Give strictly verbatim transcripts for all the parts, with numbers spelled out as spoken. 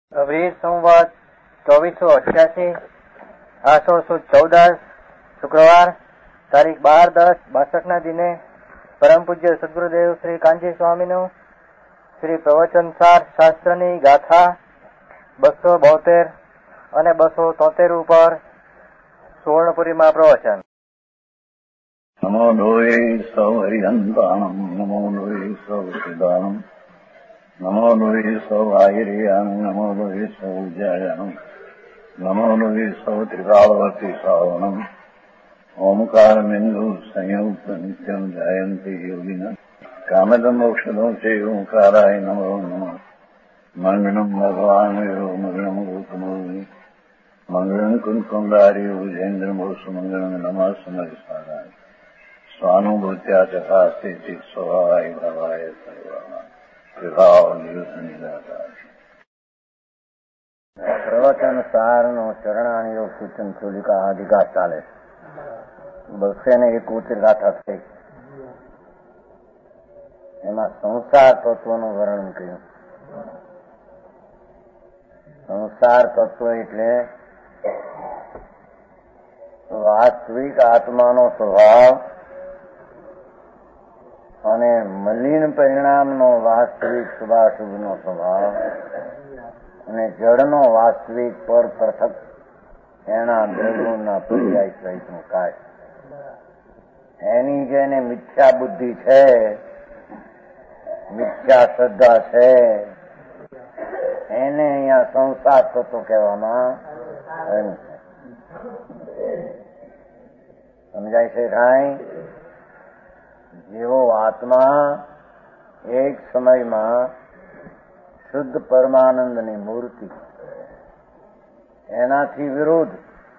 અભરી સંવત ચોવીસો અઠ્યાસી આસો સુદ ચૌદસ શુક્રવાર તારીખ બાર દસ બાસઠના દિને પરમ પૂજ્ય સદગુરુદેવ શ્રી કાંચી સ્વામીનું શ્રી પ્રવચનસાર શાસ્ત્રની ગાથા બસો બોતેર અને બસો તોતેર ઉપર સુવર્ણપુરીમાં પ્રવચન. નમો લોહી સૌ હરિહંતાણમ નમો લોહી સૌ સિદ્ધાણમ નમો લોહી સૌ આયર્યાન નમો લોહી સૌ જયાનમ નમો લોહી સૌ ત્રિકાળવતી શ્રાવણમ ઓમકાર બિંદુ સંયુક્ત નિત્યમ જાયંતી યોગિના કામદમ મોક્ષદો છે ઓંકારાય નમો નમઃ. મંગળમ ભગવાન મંગળમ ગોતમોહિ મંગળમ કુંકુંડારી ઉજેન્દ્રમોસુ મંગળમ નમઃ સમરિસારાય સ્વાનુભૂત્યા ચકાસ્તે સ્વભાવાય ભાવાય સર્વા વિભાવ નિદાતા. પ્રવચન સારનો ચરણાની યોગ સૂચન ચોલિકા અધિકાર ચાલે બસે ને એકોતેર ગાથા થઈ. એમાં સંસાર તત્વનું વર્ણન કર્યું. સંસાર તત્વ એટલે વાસ્તવિક આત્માનો સ્વભાવ અને મલિન પરિણામનો વાસ્તવિક શુભાશુભનો સ્વભાવ અને જળનો વાસ્તવિક પર પૃથક એના દ્રવ્યોના પર્યાય સહિતનું કાર્ય. એની જેને મિથ્યા બુદ્ધિ છે, મિથ્યા શ્રદ્ધા છે, એને અહીંયા સંસાર તત્વ કહેવામાં આવ્યું છે. સમજાય છે કાંઈ? જેવો આત્મા એક સમયમાં શુદ્ધ પરમાનંદની મૂર્તિ, એનાથી વિરુદ્ધ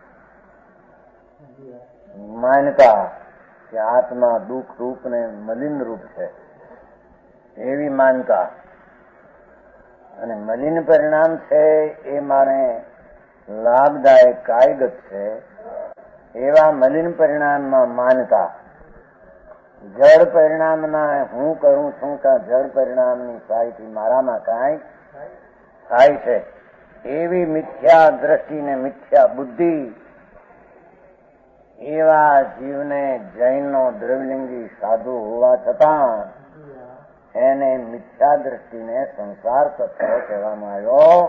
માન્યતા કે આત્મા દુઃખ રૂપ ને મલિન રૂપ છે એવી માનતા અને મલિન પરિણામ છે એ મારે લાભદાયક કાયગત છે એવા મલિન પરિણામમાં માનતા, જળ પરિણામના હું કરું છું કે જળ પરિણામની સહાયથી મારામાં કાંઈ થાય છે એવી મિથ્યા દ્રષ્ટિ ને મિથ્યા બુદ્ધિ એવા જીવને જૈનનો દ્રવ્યલિંગી સાધુ હોવા છતાં એને મિથ્યા દ્રષ્ટિને સંસાર તત્વ કહેવામાં આવ્યો.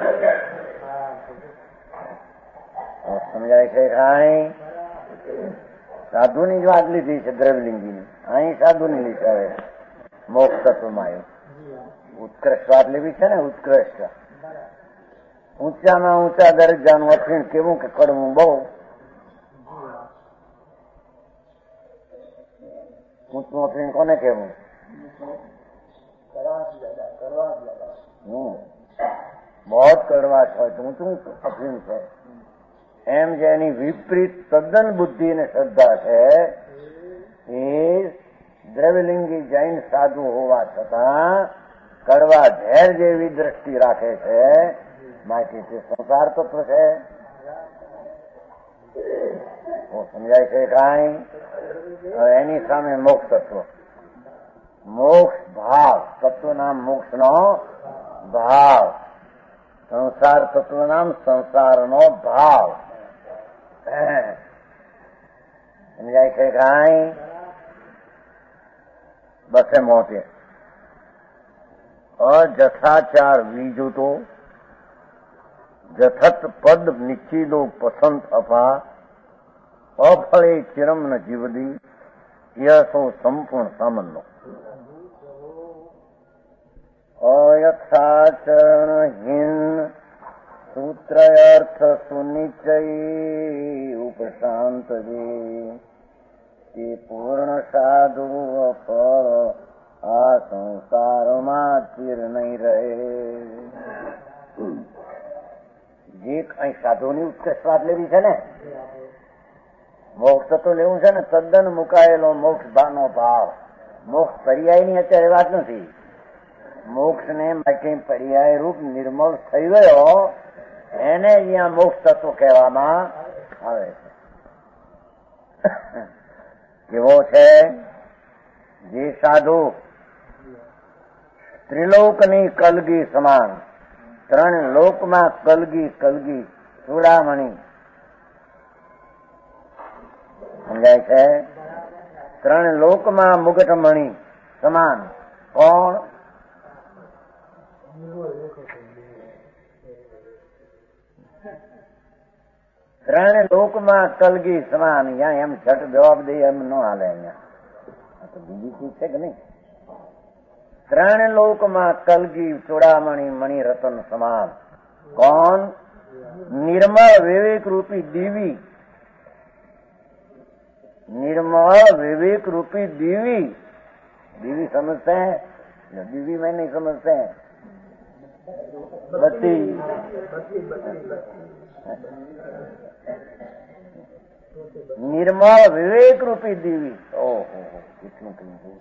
સમજાય છે કાંઈ? સાધુની જ વાત લીધી છે દ્રવ્યલિંગીની, અહીં સાધુની લીધી હવે મોક્ષ તત્વમાં આવ્યું. ઉત્કૃષ્ટ વાત લેવી છે ને, ઉત્કૃષ્ટ ઊંચામાં ઊંચા દરજ્જાનું અફીણ કેવું કે કડવું બહુ. ઊંચું અફીણ કોને કેવું? બહુ કડવાશ હોય તો ઊંચું અફીણ છે. એમ જેની વિપરીત તદ્દન બુદ્ધિ અને શ્રદ્ધા છે એ દ્રવ્યલિંગી જૈન સાધુ હોવા છતાં કડવા ઝેર જેવી દ્રષ્ટિ રાખે છે, માટે તે સંસાર તત્વ છે. સમજાય છે કાંઈ? એની સામે મોક્ષ તત્વ, મોક્ષ ભાવ, તત્વ નામ મોક્ષ નો ભાવ, સંસાર તત્વ નામ સંસારનો ભાવ. સમજાય છે કાંઈ? બસે મોતે અજથાચાર વિજુતો જથત પદ નિશ્ચિદો પસંત અપા અફળે ચિરમ ન જીવદી યસો સંપૂર્ણ સામનો. અયથાચરણહીન સૂત્રયર્થ સુનિશ્ચય ઉપશાંત તે પૂર્ણ સાધુ ફળ આ સંસારમાં ચિર નહીં રહે. જે કઈ સાધુની ઉત્કૃષ્ટ વાત લેવી છે ને, મોક્ષ તો લેવું છે ને, તદ્દન મુકાયેલો મોક્ષ નો ભાવ. મોક્ષ પર્યાયની અત્યારે વાત નથી. મોક્ષ ને માટે પર્યાય રૂપ નિર્મળ થઈ ગયો એને અહીંયા મોક્ષ તત્વ કહેવામાં આવે છે. કેવો છે? જે સાધુ ત્રિલોકની કલગી સમાન ત્રણ લોકમાં કલગી કલગી ચૂડામણી. સમજાય છે? ત્રણ લોકમાં મુગટમણી સમાન. કોણ? ત્રણ લોકમાં કલગી સમાન. અહીંયા એમ છઠ જવાબ દે એમ ન હાલે. અહીંયા તો બીજી ચીજ છે કે નહીં? ત્રણ લોકમાં કલગી ચૂડામણી મણિ રતન સમાન. કોણ? નિર્મળ વિવેક રૂપી દીવી. निर्मल विवेक रूपी दीवी. दीवी समझते हैं? दीवी में नहीं समझते हैं. बत्ती. निर्मल विवेक रूपी दीवी. ओहो कितनी कितनी.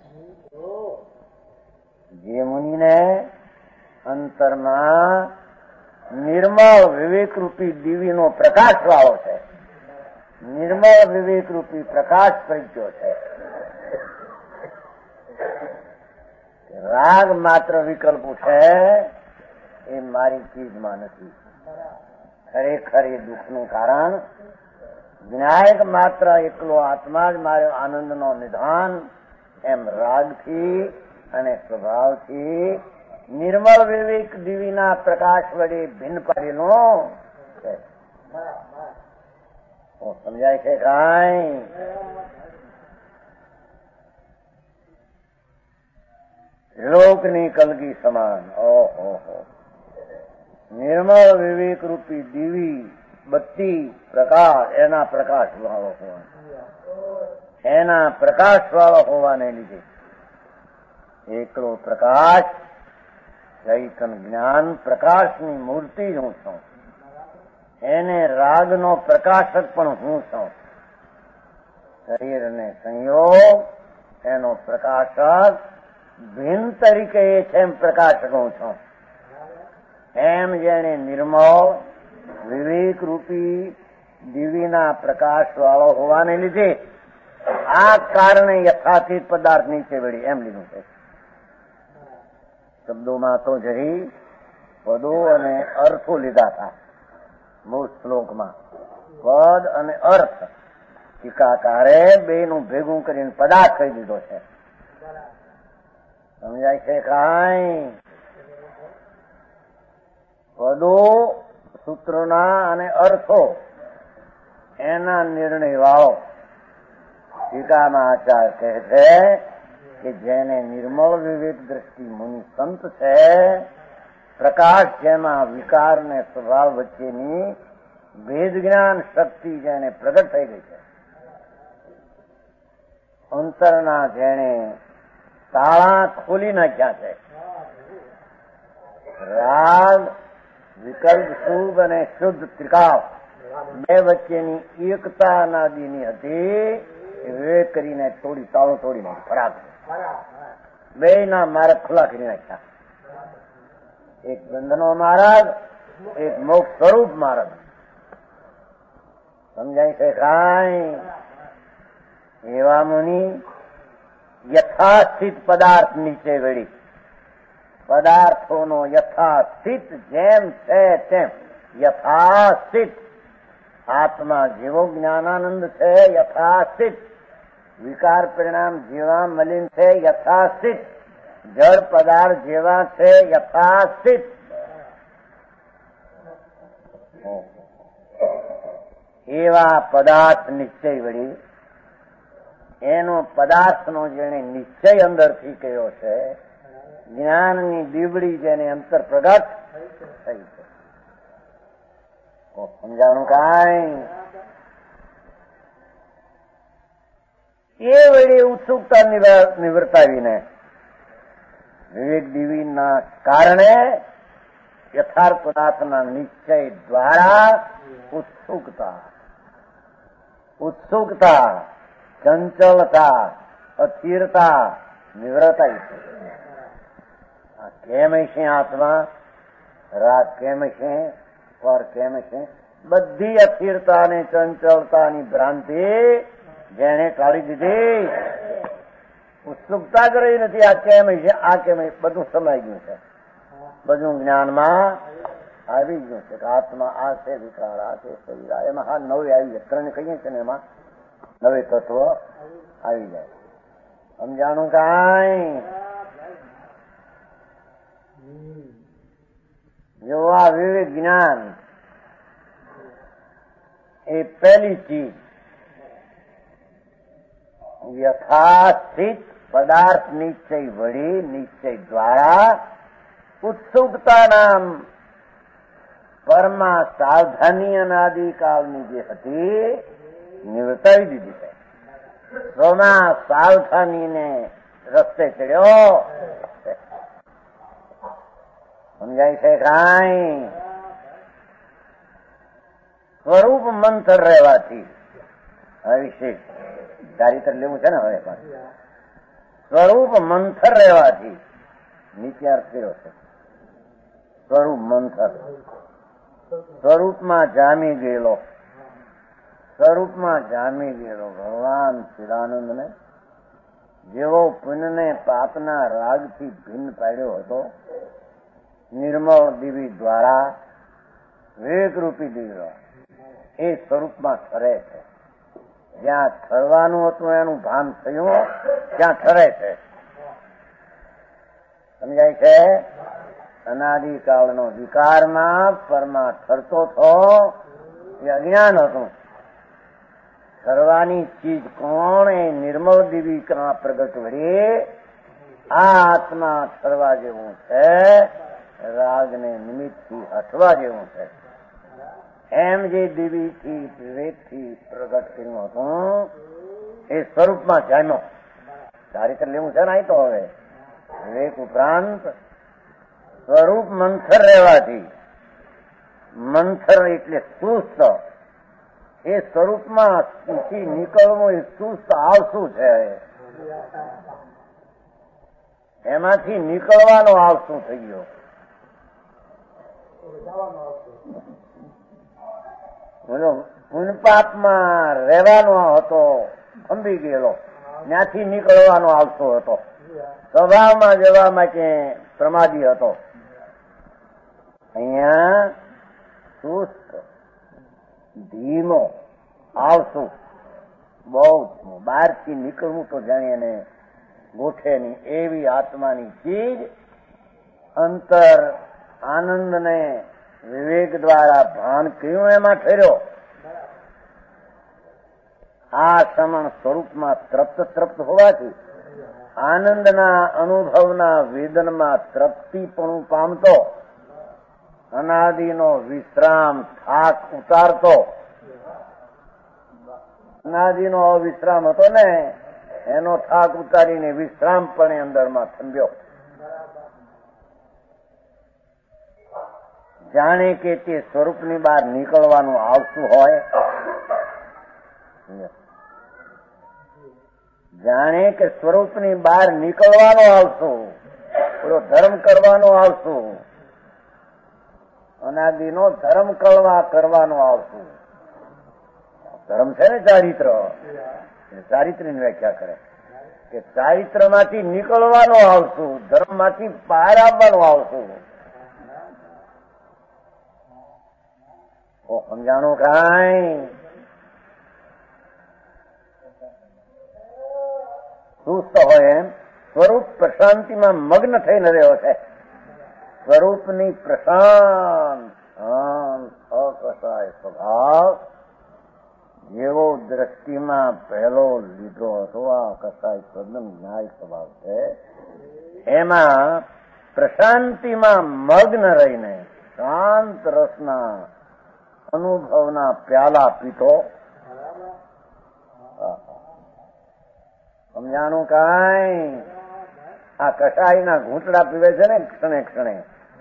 જે મુનિને અંતરમાં નિર્મળ વિવેક રૂપી દીવીનો પ્રકાશ વાળો છે, નિર્મળ વિવેક રૂપી પ્રકાશ પ્રજ્ઞો છે. રાગ માત્ર વિકલ્પ છે એ મારી ચીજમાં નથી. ખરેખર એ દુઃખનું કારણ વિનાયક માત્ર એકલો આત્મા જ મારો આનંદનો નિધાન એમ રાગથી અને સ્વભાવથી નિર્મળ વિવેક દીવીના પ્રકાશ વડે ભિન્ન પાડેલો છે. સમજાય છે કાંઈ? લોકની કલગી સમાન. ઓહો નિર્મળ વિવેક રૂપી દીવી બત્તી પ્રકાશ એના પ્રકાશ વાળો હોવા એના પ્રકાશ વાળો હોવાને લીધે એકલો પ્રકાશ ચૈતન જ્ઞાન પ્રકાશની મૂર્તિ જ હું છું. એને રાગનો પ્રકાશક પણ હું છું. શરીર અને સંયોગ એનો પ્રકાશક ભિન્ન તરીકે એ છે એમ પ્રકાશક હું છું. એમ જેને નિર્મળ વિવેક રૂપી દિવીના પ્રકાશ વાળો હોવાને લીધે આ કારણે યથાર્થિત પદાર્થ નીચે વળી એમ લીધું છે. શબ્દોમાં તો જરી પદો અને અર્થો લીધા હતા મૂળ શ્લોકમાં. પદ અને અર્થ ટીકાકારે બે નું ભેગું કરીને પદાર્થ કહી દીધો છે. સમજાય છે કાંઈ? પદો સૂત્રોના અને અર્થો એના નિર્ણય વાળો ટીકામાં આચાર્ય કહે છે કે જેને નિર્મળ વિવેક દ્રષ્ટિ મુનિ સંત છે, પ્રકાશ જેમાં વિકાર ને સ્વભાવ વચ્ચેની ભેદ જ્ઞાન શક્તિ જેને પ્રગટ થઈ ગઈ છે, અંતરના જેને તાળા ખોલી નાખ્યા છે, રાગ વિકલ્પ શુભ અને શુદ્ધ ત્રિકાળ બે વચ્ચેની એકતા અનાદિની હતી એ વિવેક કરીને તોડી તાળો તોડી નાખી. ફરાક બે ના માર્ગ ખુલ્લા કરી નાખ્યા. એક બંધનો માર્ગ, એક મોક્ષ સ્વરૂપ માર્ગ. સમજાય છે કાંઈ? એવા મુનિ યથાસ્થિત પદાર્થ નીચે વળી પદાર્થોનો યથાસ્થિત જેમ છે તેમ યથાસ્થિત આત્મા જેવો જ્ઞાનાનંદ છે યથાસ્થિત, વિકાર પરિણામ જેવા મલિન છે યથાસ્થિત, જળ પદાર્થ જેવા છે યથાસ્થિત. એવા પદાર્થ નિશ્ચય વળી એનો પદાર્થનો જેને નિશ્ચય અંદરથી કયો છે, જ્ઞાનની દીવડી જેને અંતર પ્રગટ થઈ છે. સમજાવવાનું કાંઈ? એ વળી ઉત્સુકતા નિવર્તાવીને વિવેક દીવીના કારણે યથાર્થ પદાર્થના નિશ્ચય દ્વારા ઉત્સુકતા ઉત્સુકતા ચંચલતા અસ્થિરતા નિવૃત્તાઈ છે. કેમ છે આત્મા? રાગ કેમ છે? પર કેમ છે? બધી અસ્થિરતા અને ચંચલતાની ભ્રાંતિ જેને કાઢી દીધી, ઉત્સુકતા જ રહી નથી. આ કેમ છે આ કેમ બધું સમાઈ ગયું છે. બધું જ્ઞાનમાં આવી ગયું છે કે આત્મા આ છે, વિકાર આ છે, શરીર આ, એમાં હા નવે આવી જાય. ત્રણ કહીએ છીએ ને એમાં નવે તત્વ આવી જાય. સમજાણું કાંઈ? જો આ વિવેક જ્ઞાન એ પહેલી ચીજ યથાસ્થિત પદાર્થ નિશ્ચય વળી નિશ્ચય દ્વારા ઉત્સુકતા નામ પરમા સાવધાની અનાદિકાળની જે હતી નિવર્તાવી દીધી છે. સોના સાવધાનીને રસ્તે ચડ્યો. સમજાય છે કાંઈ? સ્વરૂપ મંથર રહેવાથી હવે વિશેષ ચારિત્ર લેવું છે ને. હવે પણ સ્વરૂપ મંથર રહેવાથી નીચે અર્થ કર્યો છે. સ્વરૂપ મંથર, સ્વરૂપમાં જામી ગયેલો, સ્વરૂપમાં જામી ગયેલો ભગવાન ચિદાનંદને જેવો પુણ્યને પાપના રાગથી ભિન્ન પાડ્યો હતો, નિર્મળ દિવી દ્વારા વિવેકરૂપી દિવ્ય એ સ્વરૂપમાં ઠરે છે. જ્યાં ઠરવાનું હતું એનું ભાન થયું, ત્યાં ઠરે છે. સમજાય છે? અનાદિકાળનો વિકારમાં પરમાં ઠરતો થો એ અજ્ઞાન હતું. ઠરવાની ચીજ કોણ? એ નિર્મળ દિવ્યમાં પ્રગટ વળી આ આત્મા ઠરવા જેવું છે, રાગને નિમિત્તથી હટવા જેવું છે. એમ જે દિવ્યથી વિવેકથી પ્રગટ કર્યું હતું એ સ્વરૂપમાં જામ્યો. ચારિત્ર લેવું છે ને. અહીં તો હવે વિવેક ઉપરાંત સ્વરૂપ મંથર રહેવાથી, મંથર એટલે સુસ્ત, એ સ્વરૂપમાં નીકળવું એ સુસ્ત આવશું છે. એમાંથી નીકળવાનો આવશું થઈ ગયો. બોલો, પુણ્યપાપમાં રહેવાનો હતો, થંભી ગયેલો, ત્યાંથી નીકળવાનો આવતો હતો. સ્વભાવમાં જવા માટે પ્રમાદી હતો. અહીંયા સુસ્ત ધીમો આવશું, બહુ બહારથી નીકળવું તો જાણે એને ગોઠે નહીં એવી આત્માની ચીજ અંતર આનંદને વિવેક દ્વારા ભાન કર્યું એમાં ઠર્યો. આ સમણ સ્વરૂપમાં તૃપ્ત તૃપ્ત હોવાથી આનંદના અનુભવના વેદનમાં તૃપ્તિપણું પામતો, અનાદિનો વિશ્રામ થાક ઉતારતો. અનાદિનો અવિશ્રામ હતો ને, એનો થાક ઉતારીને વિશ્રામ પણ અંદરમાં થંભ્યો. જાણે કે તે સ્વરૂપની બહાર નીકળવાનું આવતું હોય, જાણે કે સ્વરૂપની બહાર નીકળવાનો આવશું, પેલો ધર્મ કરવાનો આવશું, અનાદિનો ધર્મ કરવા કરવાનો આવશું. ધર્મ છે ને ચારિત્ર, ચારિત્રની વ્યાખ્યા કરે કે ચારિત્રમાંથી નીકળવાનો આવશું, ધર્મમાંથી બહાર આવવાનું આવશું. ઓ સમજાણું કાંઈ? સુસ્ત હોય એમ સ્વરૂપ પ્રશાંતિમાં મગ્ન થઈને રહ્યો છે. સ્વરૂપની પ્રશાંત અકસાય સ્વભાવ જેવો દ્રષ્ટિમાં પહેલો લીધો હતો, આ કસાય તદ્દન ન્યાય સ્વભાવ છે. એમાં પ્રશાંતિમાં મગ્ન રહીને શાંત રસના અનુભવના પ્યાલા પીતો. સમજાણું કાંઈ? આ કસાયના ઘૂંટડા પીવે છે ને ક્ષણે ક્ષણે.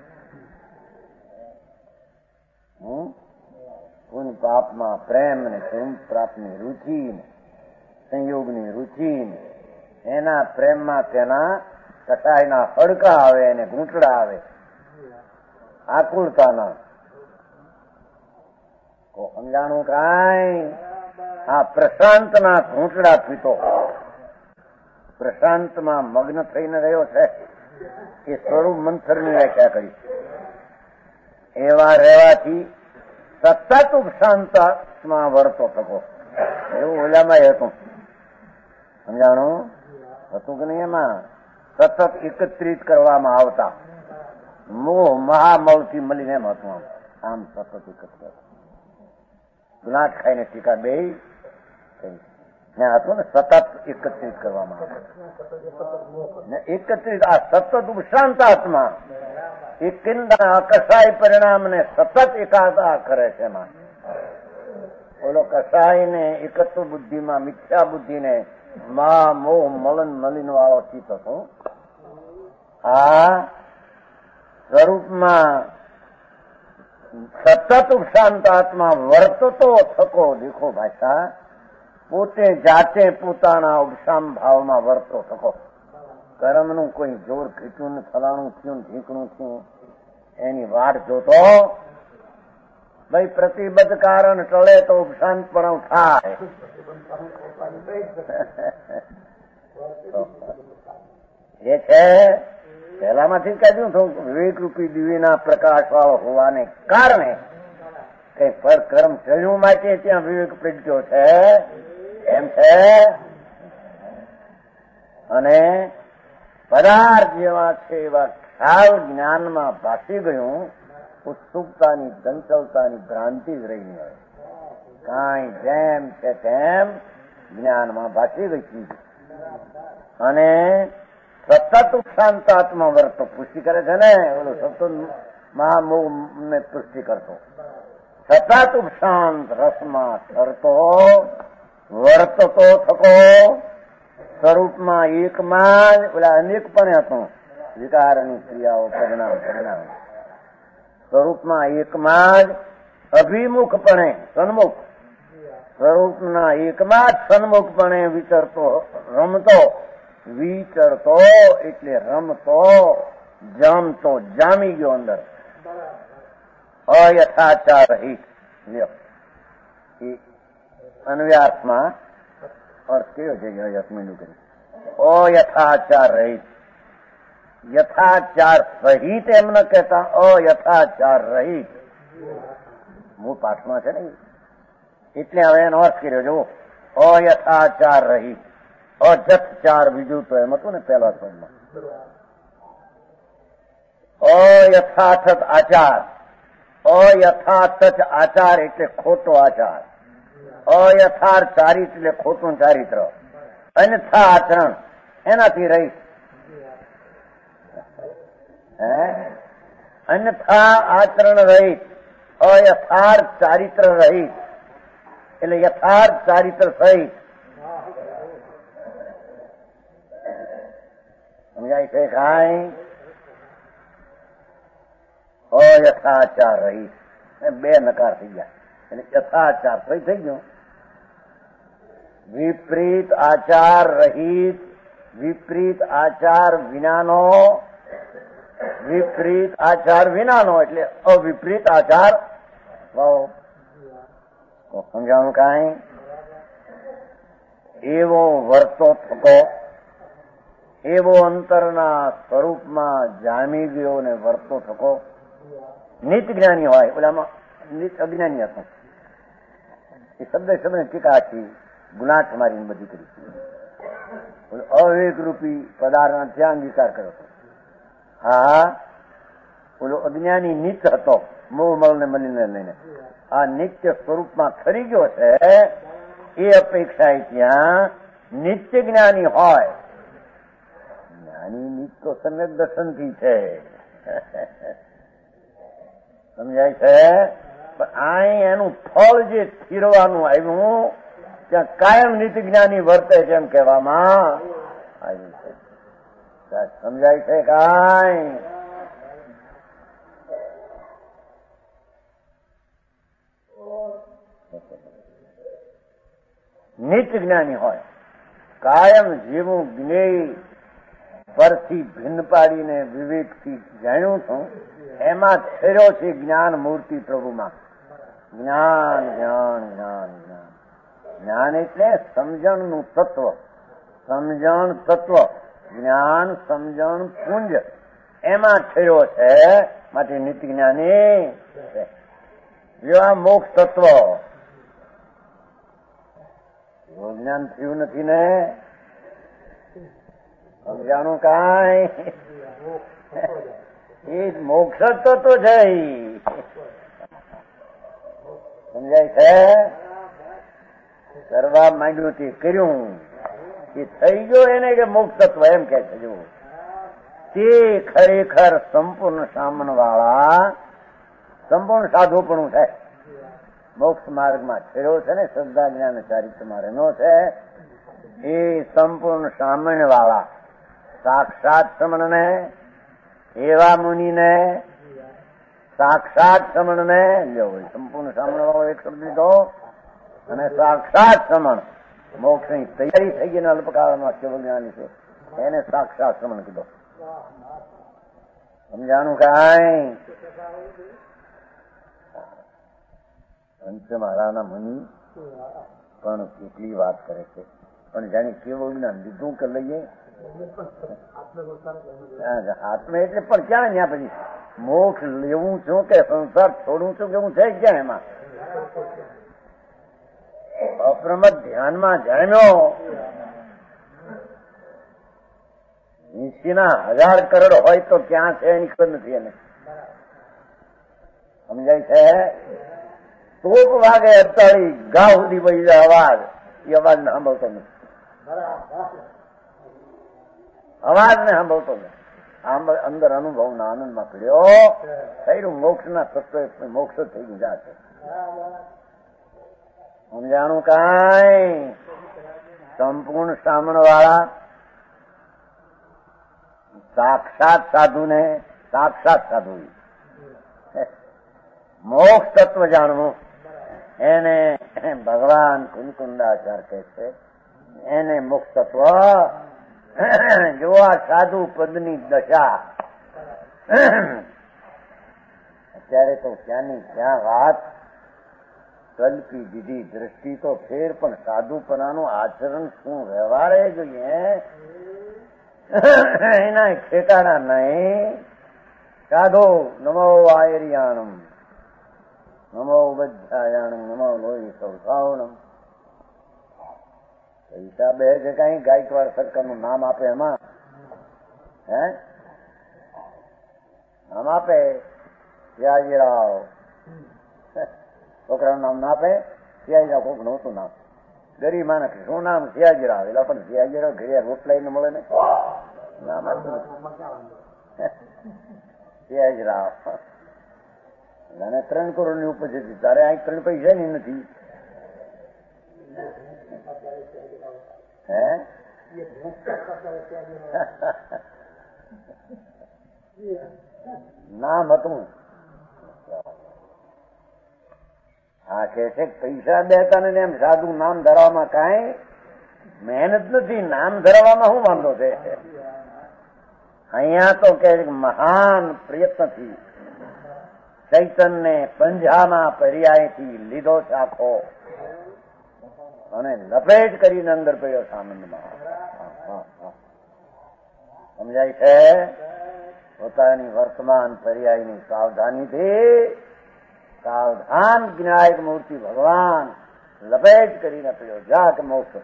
હમ પુણ્ય પાપમાં પ્રેમ ને પ્રેમ પ્રાપ્તની રુચિ, સંયોગની રુચિ, એના પ્રેમમાં તેના કસાયના હડકા આવે અને ઘૂંટડા આવે, આકુળતાના. સમજાણું કાંઈ? આ પ્રશાંતના ઘૂંટડા પીતો, પ્રશાંતમાં મગ્ન થઈને રહ્યો છે. એ સ્વરૂપ મંથરની વ્યાખ્યા કરી. એવા રહેવાથી સતત ઉપશાંતમાં વર્તો થકો. એવું ઓલામાં હતું, સમજાણું હતું કે નહીં? એમાં સતત એકત્રિત કરવામાં આવતા મોહ મહામૌથી મળીને એમ હતું. આમ આમ સતત એકત્રિત ગુલાટ ખાઈને ટીકા બે હતું ને, સતત એકત્રિત કરવામાં આવે ને. એકત્રિત આ સતત ઉપશાંત આત્મા એક કસાય પરિણામને સતત એકાદા કરે છે. એમાં ઓલો કસાય ને એકત્વ બુદ્ધિમાં મિથ્યા બુદ્ધિને મા મોહ મલન મલિન વાળો ચિત્ત હતો. આ સ્વરૂપમાં સતત ઉપશાંત આત્મા વર્તતો થકો દેખો ભાષા પોતે જાતે પોતાના ઉપશામ ભાવમાં વર્તો થકો. કર્મનું કોઈ જોર ખીચું ને ફલાણું થયું ઢીકણું થયું એની વાટ જોતો ભાઈ પ્રતિબદ્ધ કારણ ટળે તો ઉપશાંત પણ થાય. એ છે પહેલામાંથી કહ્યું હતું વિવેક રૂપી દિવ્યના પ્રકાશ વાળો હોવાને કારણે કઈ પર કર્મ ચડ્યું માટે ત્યાં વિવેક પ્રગટ્યો છે એમ છે. અને પદાર્થ જેવા છે એવા ખ્યાલ જ્ઞાનમાં ભાસી ગયું. ઉત્સુકતાની ચંચલતાની ભ્રાંતિ જ રહી નહીં હોય. કાંઈ જેમ છે તેમ જ્ઞાનમાં ભાસી ગઈ ચીજ. અને સતત ઉપશાંતાત્મા વર્તો પુષ્ટિ કરે છે ને, ઓલો સતત મહામોહ ને પુષ્ટિ કરતો સતત ઉપશાંત રસમાં સરતો વર્તતો થકો. સ્વરૂપમાં એકમાં જ ઓલા અનેકપણે હતો વિકારની ક્રિયાઓ પરિણામ પરિણામ સ્વરૂપમાં એકમાં જ અભિમુખપણે સન્મુખ સ્વરૂપના એકમાં જ સન્મુખપણે વિચરતો રમતો વિચરતો એટલે રમતો જમતો જામી ગયો અંદર. અયથાચાર રહિત અન્વ્યાસમાં અર્થ કેવો છે? યથમીનું કરી અયથાચાર રહિત. યથાચાર સહિત એમ ન કહેતા અયથાચાર રહિત. મૂળ પાઠમાં છે ને, એટલે હવે એનો અર્થ કર્યો જો અયથાચાર રહિત. અજથચાર બીજું તો એમ હતું ને પહેલા પદમાં. અયથાર્થ આચાર. અયથાર્થ આચાર એટલે ખોટો આચાર. અયથાર્થ ચારિત્ર એટલે ખોટું ચારિત્ર. અન્યથા આચરણ એનાથી રહી. હે અન્યથા આચરણ રહિત, અયથાર્થ ચારિત્ર રહિત એટલે યથાર્થ ચારિત્ર સહિત. સમજાય છે કાંઈ? અયથાચાર રહિત બે નકાર થઈ ગયા એટલે યથાચાર સહી થઈ ગયું. વિપરીત આચાર રહિત. વિપરીત આચાર વિનાનો. વિપરીત આચાર વિનાનો એટલે અવિપરીત આચાર. સમજાણું કાંઈ? એવો વર્તો થકો, એવો અંતરના સ્વરૂપમાં જામી ગયો ને વર્તો થકો. નિત જ્ઞાની હોય, ઓલામાં નિત અજ્ઞાની હતો. એ શબ્દ શબ્દ ટીકા હતી, ગુનાટ મારીને બધી કરી. અવિવેક રૂપી પદાર્થ ત્યાં અંગીકાર કર્યો હતો. હા, ઓલો અજ્ઞાની નિત હતો, મોહ મલ ને મળીને લઈને. આ નિત્ય સ્વરૂપમાં ખરી ગયો છે. એ અપેક્ષા ત્યાં નિત્ય જ્ઞાની હોય. જ્ઞાની નિત તો સમ્યક દર્શનથી છે, સમજાય છે? પણ અહીં એનું ફળ જે ફીરવાનું આવ્યું ત્યાં કાયમ નીતિ જ્ઞાની વર્તે છે એમ કહેવામાં આવ્યું છે. સમજાય છે કાંઈ? નિત્ય જ્ઞાની હોય, કાયમ જેવું જ્ઞેય પરથી ભિન્ન પાડીને વિવેકથી જાણ્યું છું એમાં થયો છે જ્ઞાન મૂર્તિ પ્રભુમાં. જ્ઞાન જ્ઞાન જ્ઞાન જ્ઞાન જ્ઞાન એટલે સમજણનું તત્વ. સમજણ તત્વ જ્ઞાન સમજણ પુંજ એમાં ઠર્યો છે. માટે નીતિ જ્ઞાની જો આ મોક્ષ તત્વ જ્ઞાન થયું નથી ને સમજાણું કાંઈ એ મોક્ષ તત્વ છે. સમજાય છે? કરવા માંડ્યું તે કર્યું એ થઈ ગયો એને કે મોક્ષ તત્વ એમ કે છે. જો તે ખરેખર સંપૂર્ણ સામન વાળા સંપૂર્ણ સાધુપણું છે. મોક્ષ માર્ગમાં ઠેરો છે ને શ્રદ્ધા જ્ઞાન ચારિત્રમાં રહેનો છે એ સંપૂર્ણ સામન વાળા સાક્ષાત સમણ ને એવા મુનિને સાક્ષાત સમણ ને જો સંપૂર્ણ સામણ વાળો એક શબ્દ લીધો અને સાક્ષાત સમણ મોક્ષની તૈયારી થઈ ગઈ ને અલ્પકાળમાં કેવળ જ્ઞાની છે એને સાક્ષાત સમણ કીધો. સમજાણું કાંઈ? પંચમહારાના મુનિ પણ કેટલી વાત કરે છે પણ જાણે કેવું જ્ઞાન લીધું કે લઈએ હાથમાં એટલે પણ ક્યાં ત્યાં પછી મોક્ષ લેવું છું કે સંસાર છોડવું છું કે હું છે ક્યાં એમાં અપ્રમદ ધ્યાનમાં જામ્યો નીચેના હજાર કરોડ હોય તો ક્યાં છે એની ખબર નથી એને. સમજાય છે? તોપ વાગે અડતાળી ગા સુધી પડી જાય અવાજ એ અવાજ ને સાંભળતો નથી. અવાજ ને સાંભળતો નથી. અંદર અનુભવ ના આનંદમાં પડ્યો થયું મોક્ષ ના તત્વ મોક્ષ થઈ ગયું જાતે. સમજાણું કાંઈ? સંપૂર્ણ સામણ વાળા સાક્ષાત સાધુ ને સાક્ષાત સાધુ મોક્ષ તત્વ જાણવું એને ભગવાન કુંકુંડાચાર કહે છે. એને મોક્ષ તત્વ જો આ સાધુ પદની દશા અત્યારે તો ક્યાંની ક્યાં વાત કલ્પી દીધી દ્રષ્ટિ તો ફેર પણ સાધુપણાનું આચરણ શું વ્યવહારે જોઈએ એના ઠેકાણા નહીં. સાધો નમો આયરિયાણમ નમો બધાયાણમ નમો લોહી સૌભાવણમ પૈસા બે કે કઈ ગાયકવાડ સરકારનું નામ આપે એમાં હે નામ આપે સિયાજીરાવ છોકરાનું નામ ના આપે સિયાજીરાવ કોક નહોતું નામ ગરીબ માણસ શું નામ સિયાજીરાવ એટલે પણ સિયાજીરાવ ઘરે રોટલાઈ ને મળે ને નામ આપ્યું સિયાજીરાવ અને ત્રણ કરોડ ની ઉપજ હતી તારે અહીં ત્રણ પૈસા ની નથી હે નામ હતું. હા કે છે પૈસા દેતા ને એમ સાધુ નામ ધરવામાં કાંઈ મહેનત નથી. નામ ધરવામાં શું વાંધો છે? અહીંયા તો કે મહાન પ્રયત્નથી ચૈતન્ય પંજામાં પર્યાયથી લીધો ચાખો અને લપેટ કરીને અંદર પડ્યો સામંદમાં. સમજાય છે? પોતાની વર્તમાન પર્યાયની સાવધાનીથી સાવધાન જ્ઞાયક મૂર્તિ ભગવાન લપેટ કરીને પડ્યો જા કે મોક્ષ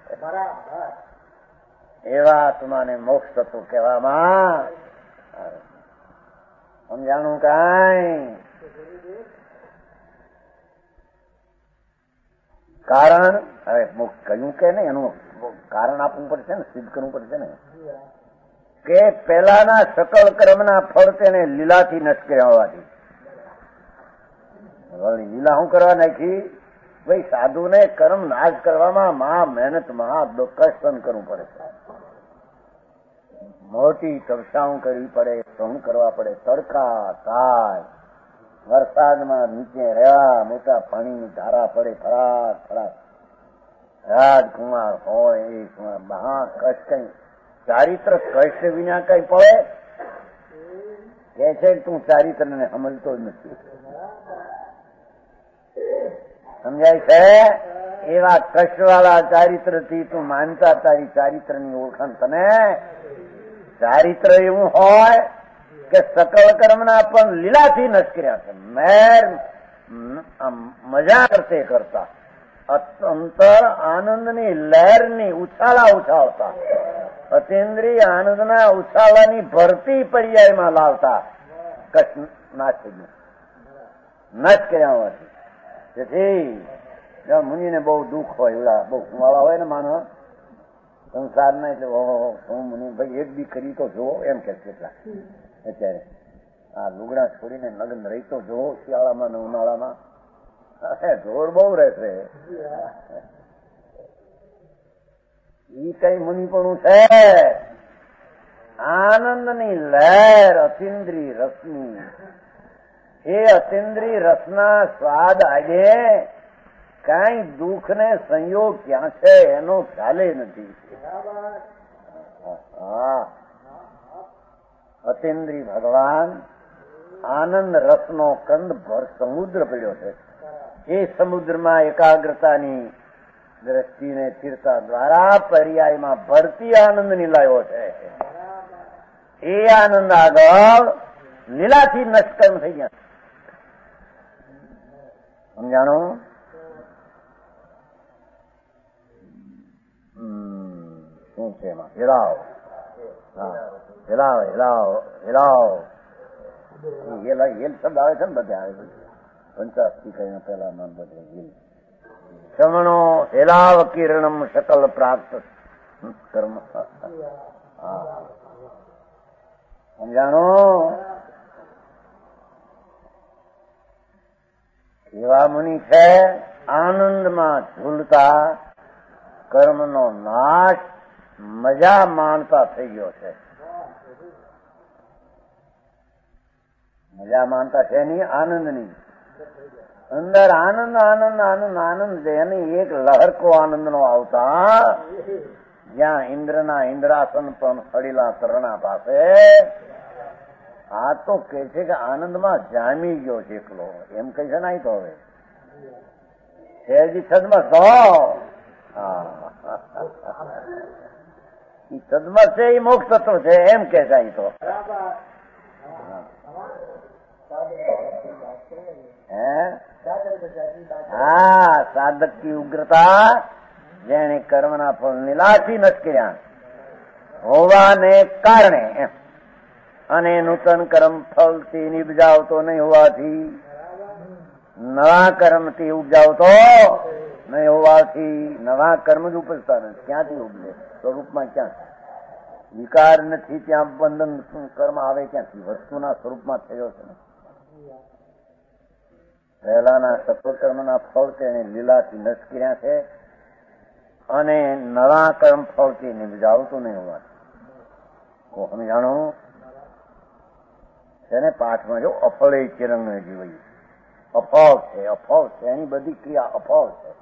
એવા આત્માને મોક્ષ તત્વ કહેવામાં. સમજાણું કાંઈ? કારણ હવે કહ્યું કે ને એનું કારણ આપવું પડશે ને સિદ્ધ કરવું પડશે ને કે પેલાના સકળ કર્મના ફળ તેને લીલાથી નષ્ટ કર્યા હોવાથી લીલા શું કરવા નાખી ભાઈ સાધુને કર્મ નાશ કરવામાં મહા મહેનત મહા કષ્ટ કરવું પડે છે. મોટી તપસાઓ કરવી પડે સહન કરવા પડે તડકા તાય વરસાદમાં નીચે રહ્યા મોટા પાણીની ધારા પડે ફરાક ફરાક રાજકુમાર હોય એ મહા કષ્ટ કઈ ચારિત્ર કષ્ટ વિના કઈ પડે કે છે તું ચારિત્ર ને સમજતો જ નથી. સમજાય છે? એવા કષ્ટવાળા ચારિત્ર થી તું માનતા તારી ચારિત્ર ની ઓળખાણ તને ચારિત્ર એવું હોય કે સકલ કર્મના પણ લીલાથી નષ્ટ કર્યા છે. મેર મજા કરતે કરતા અંતર આનંદની લહેરની ઉછાળા ઉછાળતા, અતિન્દ્રિય આનંદના ઉછાળાની ભરતી પર્યાયમાં લાવતા કચ્છ નાશ નષ્ટ કર્યા હોવાથી. તેથી મુનિને બહુ દુઃખ હોય, એવડા બહુ વાળા હોય ને માનો સંસારના, એટલે ઓહો હું મુનિ ભાઈ એક દી કરી તો જોવો એમ કે કેટલા અત્યારે આ લુગડા છોડીને લગ્ન રહી તો જોવો શિયાળામાં ને ઉનાળામાં. જોર બહુ રહેશે. ઈ કઈ મુનિપણું છે? આનંદની લહેર અતિન્દ્રિય રસની. એ અતિન્દ્રિય રસના સ્વાદ આજે કઈ દુઃખ ને સંયોગ ક્યાં છે એનો ખ્યાલે નથી. હા, અતિન્દ્રિય ભગવાન આનંદ રસનો કંદ ભર સમુદ્ર પડ્યો છે. એ સમુદ્રમાં એકાગ્રતાની દ્રષ્ટિને તીર્થા દ્વારા પર્યાયમાં ભરતી આનંદની લાવ્યો છે. એ આનંદ આગળ લીલાથી નષ્કર્મ થઈ ગયા. સમજાણો? શું છે એમાં? હિલાવ, હિલાવ હિલાવ હિલાવ હેલ શબ્દ આવે છે ને બધે આવે. પંચાસ્તી કઈ પેલા નામ બધે હિલ શ્રવણો હેલાવ કિરણમ સકલ પ્રાપ્ત કર્મ. સમજાણો? એવા મુનિ છે આનંદમાં ઝૂલતા કર્મનો નાશ મજા માણતા થઈ ગયો છે. મજા માનતા છે ની આનંદની અંદર આનંદ આનંદ આનંદ આનંદ એની એક લહરકો આનંદ નો આવતા, જ્યાં ઇન્દ્રના ઇન્દ્રાસન પણ સડીલા તરણા પાસે. આ તો કે છે કે આનંદમાં જામી ગયો છે એકલો, એમ કહી છે ને. તો હવે છેજી છદમાં તો છદમાં છે એ મોક્ષ તત્વ છે એમ કે છે. તો હા, સાધક की ઉગ્રતા જેને કર્મના ફળ નીલાથી નષ્ટ કર્યા હોવાને કારણે એમ, અને નૂતન કર્મ ફળથી નિપજાવતો નહીં હોવાથી, નવા કર્મથી ઉપજાવતો નહીં હોવાથી, નવા કર્મ જ ઉપજતા નથી. ક્યાંથી ઉપજે? સ્વરૂપમાં ક્યાં? વિકાર નથી ત્યાં બંધન કર્મ આવે ક્યાંથી? વસ્તુના સ્વરૂપમાં થયો છે. પહેલાના સત્વકર્મના ફળ તેને લીલાથી નષ્ટ કર્યા છે, અને નવા કર્મ ફળથી નિપજાવતું નહીં હોવાથી. સમજાણો? તેને પાઠમાં જો અફળે ચિરંગ જીવાય, અફળ છે, અફળ છે, એની બધી ક્રિયા અફળ છે.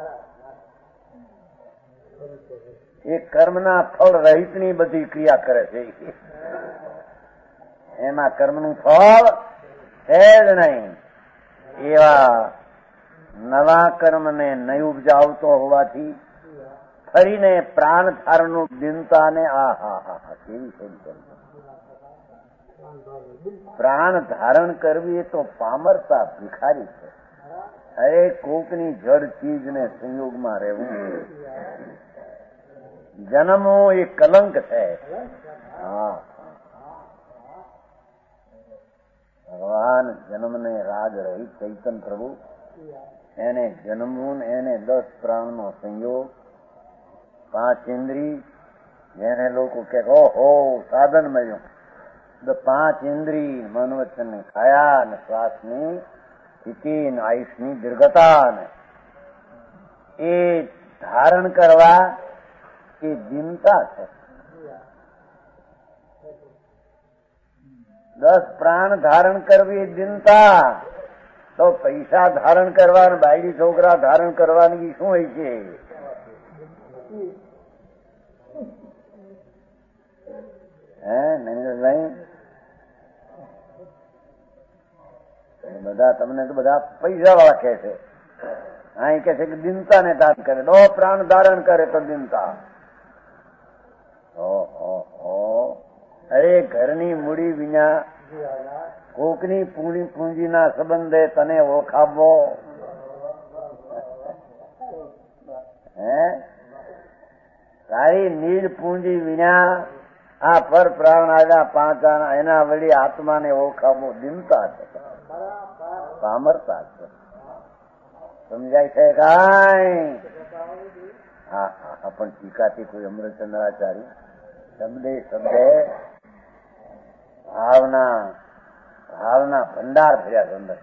એ કર્મના ફળ રહિતની બધી ક્રિયા કરે છે. એમાં કર્મનું ફળ છે જ નહીં. એવા નવા કર્મને નહીં ઉપજાવતો હોવાથી ફરીને પ્રાણ ધારણનું દિનતા ને આ હા હા હા કેવી છે. પ્રાણ ધારણ કરવી એ તો પામરતા ભિખારી છે. અરે કોકની જડ ચીજ ને સંયોગમાં રહેવું, જન્મો એ કલંક છે. હા, ભગવાન જન્મને રાગ રહિત ચૈતન પ્રભુ એને જન્મવું, એને દસ પ્રાણનો સંયોગ, પાંચ ઇન્દ્રિય, જેને લોકો કે ઓહો સાધન મળ્યું. પાંચ ઇન્દ્રિય મન વચન ને કાયા ને શ્વાસની સ્થિતિ ને આયુષની દીર્ઘતા ને એ ધારણ કરવા એ દિનતા છે. દસ પ્રાણ ધારણ કરવી દિનતા. તો પૈસા ધારણ કરવા, બાયડી છોકરા ધારણ કરવાની શું હોય છે? હે નરેન્દ્રભાઈ, બધા તમને તો બધા પૈસા વાળા કહે છે. અહીં કે છે કે દિનતા ને ધારણ કરે, દો પ્રાણ ધારણ કરે તો દિનતા. અરે ઘરની મૂડી વિના કોકની પૂણી પૂંજીના સંબંધે તને ઓળખાવો હે તારી નીલ પૂંજી વિના આ પર પ્રાણ આવ્યા પાંચ એના વળી આત્માને ઓળખાવો દિનતા છે, સામરતા છે. સમજાય છે કાંઈ? હા હા પણ ટીકાથી કોઈ અમૃતચંદ્રાચાર્ય શબ્દે શબ્દે ભાવના ભાવના ભંડાર થયા અંદર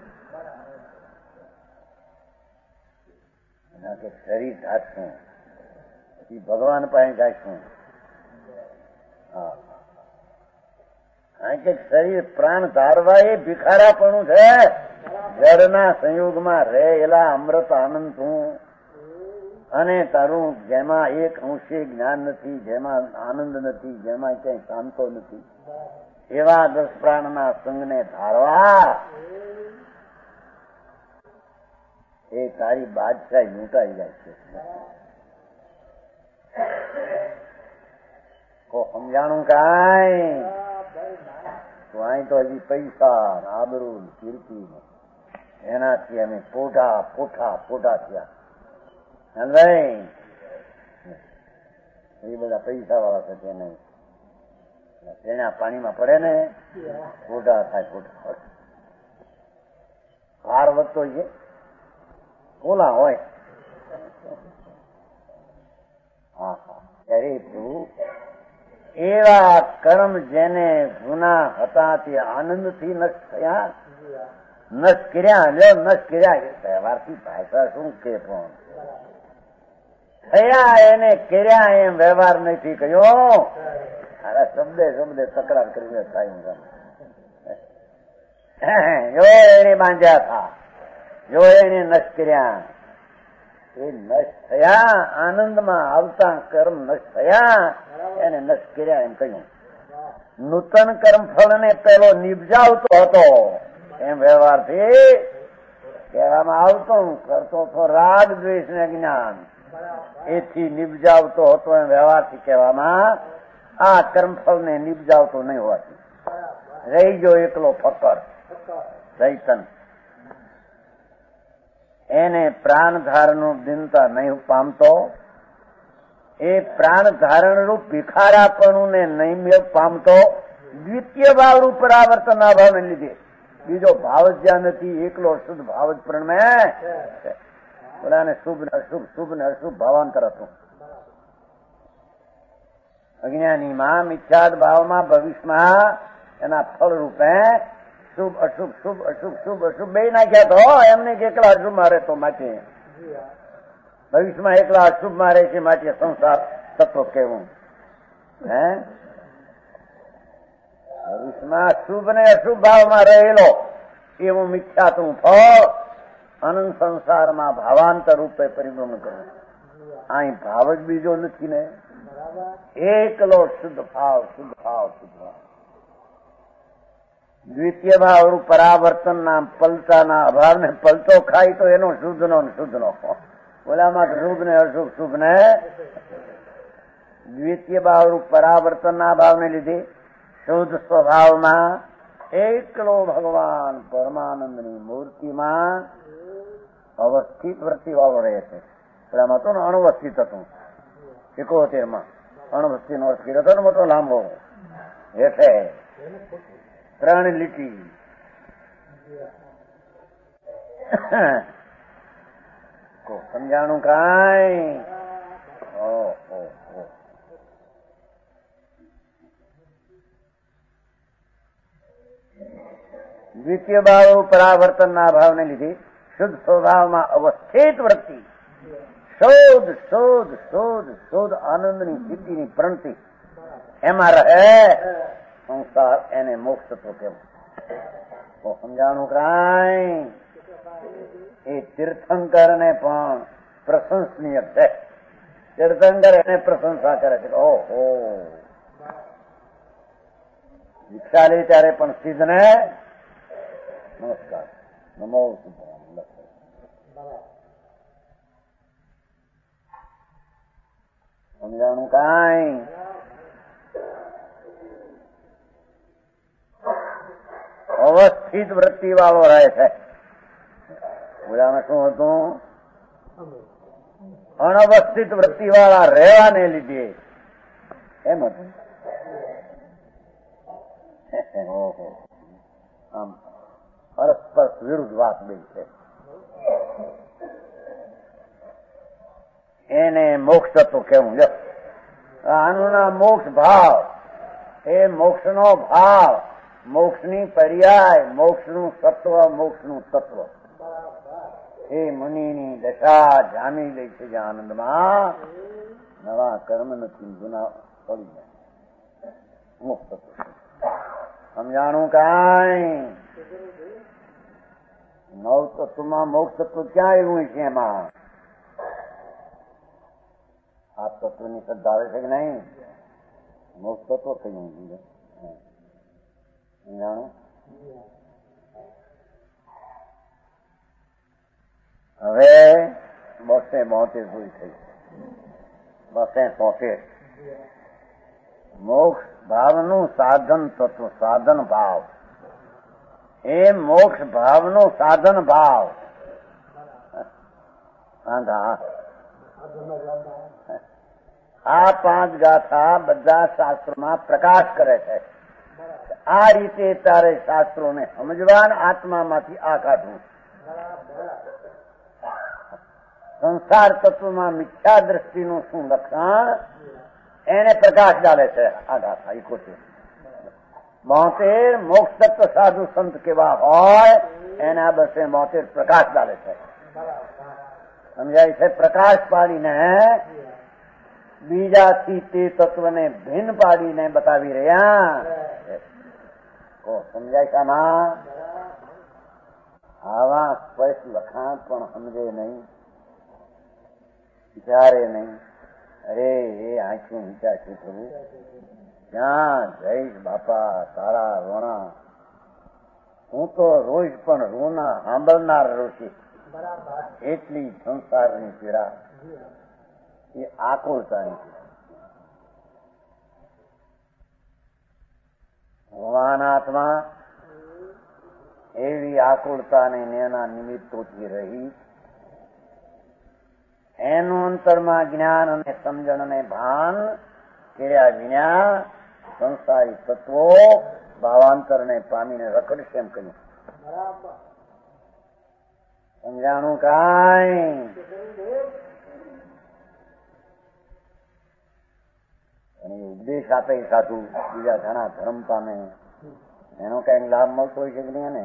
એના કે શરીર ધારશું પછી ભગવાન પાસે જાશું. હા કે શરીર પ્રાણ ધારવા એ ભિખારાપણું છે. જળના સંયોગમાં રહેલા અમૃત આનંદ છું અને તારું જેમાં એક અંશે જ્ઞાન નથી, જેમાં આનંદ નથી, જેમાં ક્યાંય શાંતો નથી, એવા દસ પ્રાણના સંગને ધારવા એ તારી બાદશાહી લૂંટાઈ જાય છે. કો સમજાણું કાંઈ? તો અહીં તો હજી પૈસા આબરૂ કીર્તિ એનાથી અમે પોઢા પોઠા પોઢા થયા. એ બધા પૈસા વાળા છે તેને તેના પાણીમાં પડે ને પોઢા થાય. પોઢા ભાર વધતો છે ઓલા હોય. હા હા અરે તું એવા કર્મ જેને ગુના હતા તે આનંદથી નષ્ટ થયા, નષ્ટ કર્યા લ્યો નષ્ટ કર્યા તહેવારથી ભાષા શું કે પણ થયા એને કર્યા એમ વ્યવહાર નથી કયો. અરે શબ્દે શબ્દે તકરાર કરીને થાય જો એને બાંધ્યા હતા, જો એને નષ્ટ કર્યા એ નષ્ટ થયા. આનંદમાં આવતા કર્મ નષ્ટ થયા એને નષ્ટ કર્યા એમ કહ્યું. નૂતન કર્મ ફળ ને પેલો નિપજાવતો હતો એમ વ્યવહારથી કહેવામાં આવતો. કરતો તો રાગ દ્વેષ ને જ્ઞાન એથી નિપજાવતો હતો એમ વ્યવહારથી કહેવામાં આ કર્મફળ ને નિપજાવતો નહીં હોવાથી રહી ગયો એકલો ફકર ચૈતન. એને પ્રાણ ધારણનું દિનતા નહીં પામતો. એ પ્રાણ ધારણ રૂપ ભિખારાપણું ને નહીં મેળ પામતો. દ્વિતીય ભાવ રૂપ પરાવર્તન ના ભાવને લીધે બીજો ભાવ જ જ્યાં નથી, એકલો શુદ્ધ ભાવ જ પ્રણમે. બોલાને શુભ ને અશુભ, શુભ ને અશુભ ભાવાંતર હતું. અજ્ઞાનીમાં મિથ્યાદ ભાવમાં ભવિષ્યમાં એના ફળ રૂપે શુભ અશુભ શુભ અશુભ શુભ અશુભ બે નાખ્યા તો એમને એકલા અશુભ મારે તો માટે ભવિષ્યમાં એકલા અશુભ મારે છે માટે સંસાર તત્વ કેવું હે. ભવિષ્યમાં શુભ ને અશુભ ભાવમાં રહેલો એવું મિથ્યાતું ફળ અનંત સંસારમાં ભાવાંતર રૂપે પરિભ્રમણ કરવું. અહીં ભાવ જ બીજો નથી ને, એકલો શુદ્ધ ભાવ શુદ્ધ ભાવ શુદ્ધ ભાવ. દ્વિતીય ભાવ રૂપ પરાવર્તન ના પલટાના અભાવને પલટો ખાય તો એનો શુદ્ધ નો શુદ્ધ નો ઓલામાં શુભ ને અશુભ શુભ ને દ્વિતીય ભાવ રૂપ પરાવર્તન ના ભાવને લીધે શુદ્ધ સ્વભાવમાં એકલો ભગવાન પરમાનંદની મૂર્તિમાં અવસ્થિત વૃત્તિ વાળો રહે છે. પેલામાં તો અણવસ્થિત હતું એકોતેર માં અણવસ્થિત નો અર્થ કર્યો હતો ને મોટો લાંબો હેઠે ત્રણ લીટી. સમજાણું કાંઈ? દ્વિતીય ભાવ પરાવર્તનના ભાવને લીધે શુદ્ધ સ્વભાવમાં અવસ્થિત વૃત્તિ શોધ શોધ શોધ શોધ આનંદની સ્થિતિની પ્રણતિ એમાં રહે સંસાર એને મોક્ષ તો કેવું. તો સમજાણું કાંઈ? એ તીર્થંકર ને પણ પ્રશંસનીય છે. તીર્થંકર એને પ્રશંસા કરે છે. ઓહો દીક્ષા લે ત્યારે પણ સિદ્ધ ને નમસ્કાર નમો સમજાણું કાંઈ? અવસ્થિત વૃત્તિ વાળો રહે છે. ઓલામાં શું હતું? અનવસ્થિત વૃત્તિ વાળા રહેવાને લીધે એમ હતું. આમ પરસ્પર વિરુદ્ધ વાત બે છે. એને મોક્ષ તત્વ કેવું લ્યો. આનું નામ મોક્ષ ભાવ. એ મોક્ષનો ભાવ, મોક્ષની પર્યાય, મોક્ષનું સત્વ, મોક્ષનું તત્વ. એ મુનિની દશા જામી ગઈ છે જે આનંદમાં નવા કર્મ નથી, ગુના પડી જાય. મોક્ષ તત્વ સમજાણું કાંઈ? નવ તત્વમાં મોક્ષ તત્વ ક્યાં એવું છે? એમાં આ તત્વની શ્રદ્ધા આવે છે કે નહીં? મોક્ષ તત્વ થયું સમજાણું? હવે બસે બોતેર પૂરી થઈ. બસે તોતેર મોક્ષ ભાવનું સાધન તત્વ, સાધન ભાવ. એ મોક્ષ ભાવનું સાધન ભાવ. આ પાંચ ગાથા બધા શાસ્ત્રોમાં પ્રકાશ કરે છે. આ રીતે તારે શાસ્ત્રોને સમજવાન, આત્મામાંથી આ કાઢવું. સંસાર તત્વમાં મિથ્યા દ્રષ્ટિનું શું લક્ષણ, એને પ્રકાશ ડાલે છે આ ગાથા. ઇકોતેર બોતેર મોક્ષ તત્વ સાધુ સંત કેવા હોય એના બસે બોતેર પ્રકાશ ડાલે છે. સમજાય છે? પ્રકાશ પાડીને બીજાથી તે તત્વને ભિન્ન પાડીને બતાવી રહ્યા. સમજાય છે? આમાં આવા સ્પષ્ટ લખાણ પણ સમજે નહીં, વિચારે નહીં. અરે એ આંખું વિચારશું પ્રભુ, ક્યાં જઈશ બાપા તારા રોણા? હું તો રોજ પણ રોના સાંભળનાર રોશી. એટલી સંસારની પીડા એ આકુળતાની પીડા. ભગવાન આત્મા એવી આકુળતાને એના નિમિત્તોથી રહી, એનું અંતરમાં જ્ઞાન અને સમજણ અને ભાન કર્યા વિના સંસારી તત્વો ભાવાંતરને પામીને રખડશે એમ કહ્યું. સમજાણું કાંઈ? અને ઉપદેશ આપે સાધુ બીજા ઘણા ધર્મ પામે, એનો કઈક લાભ મળતો હોય છે કે નહીં? ને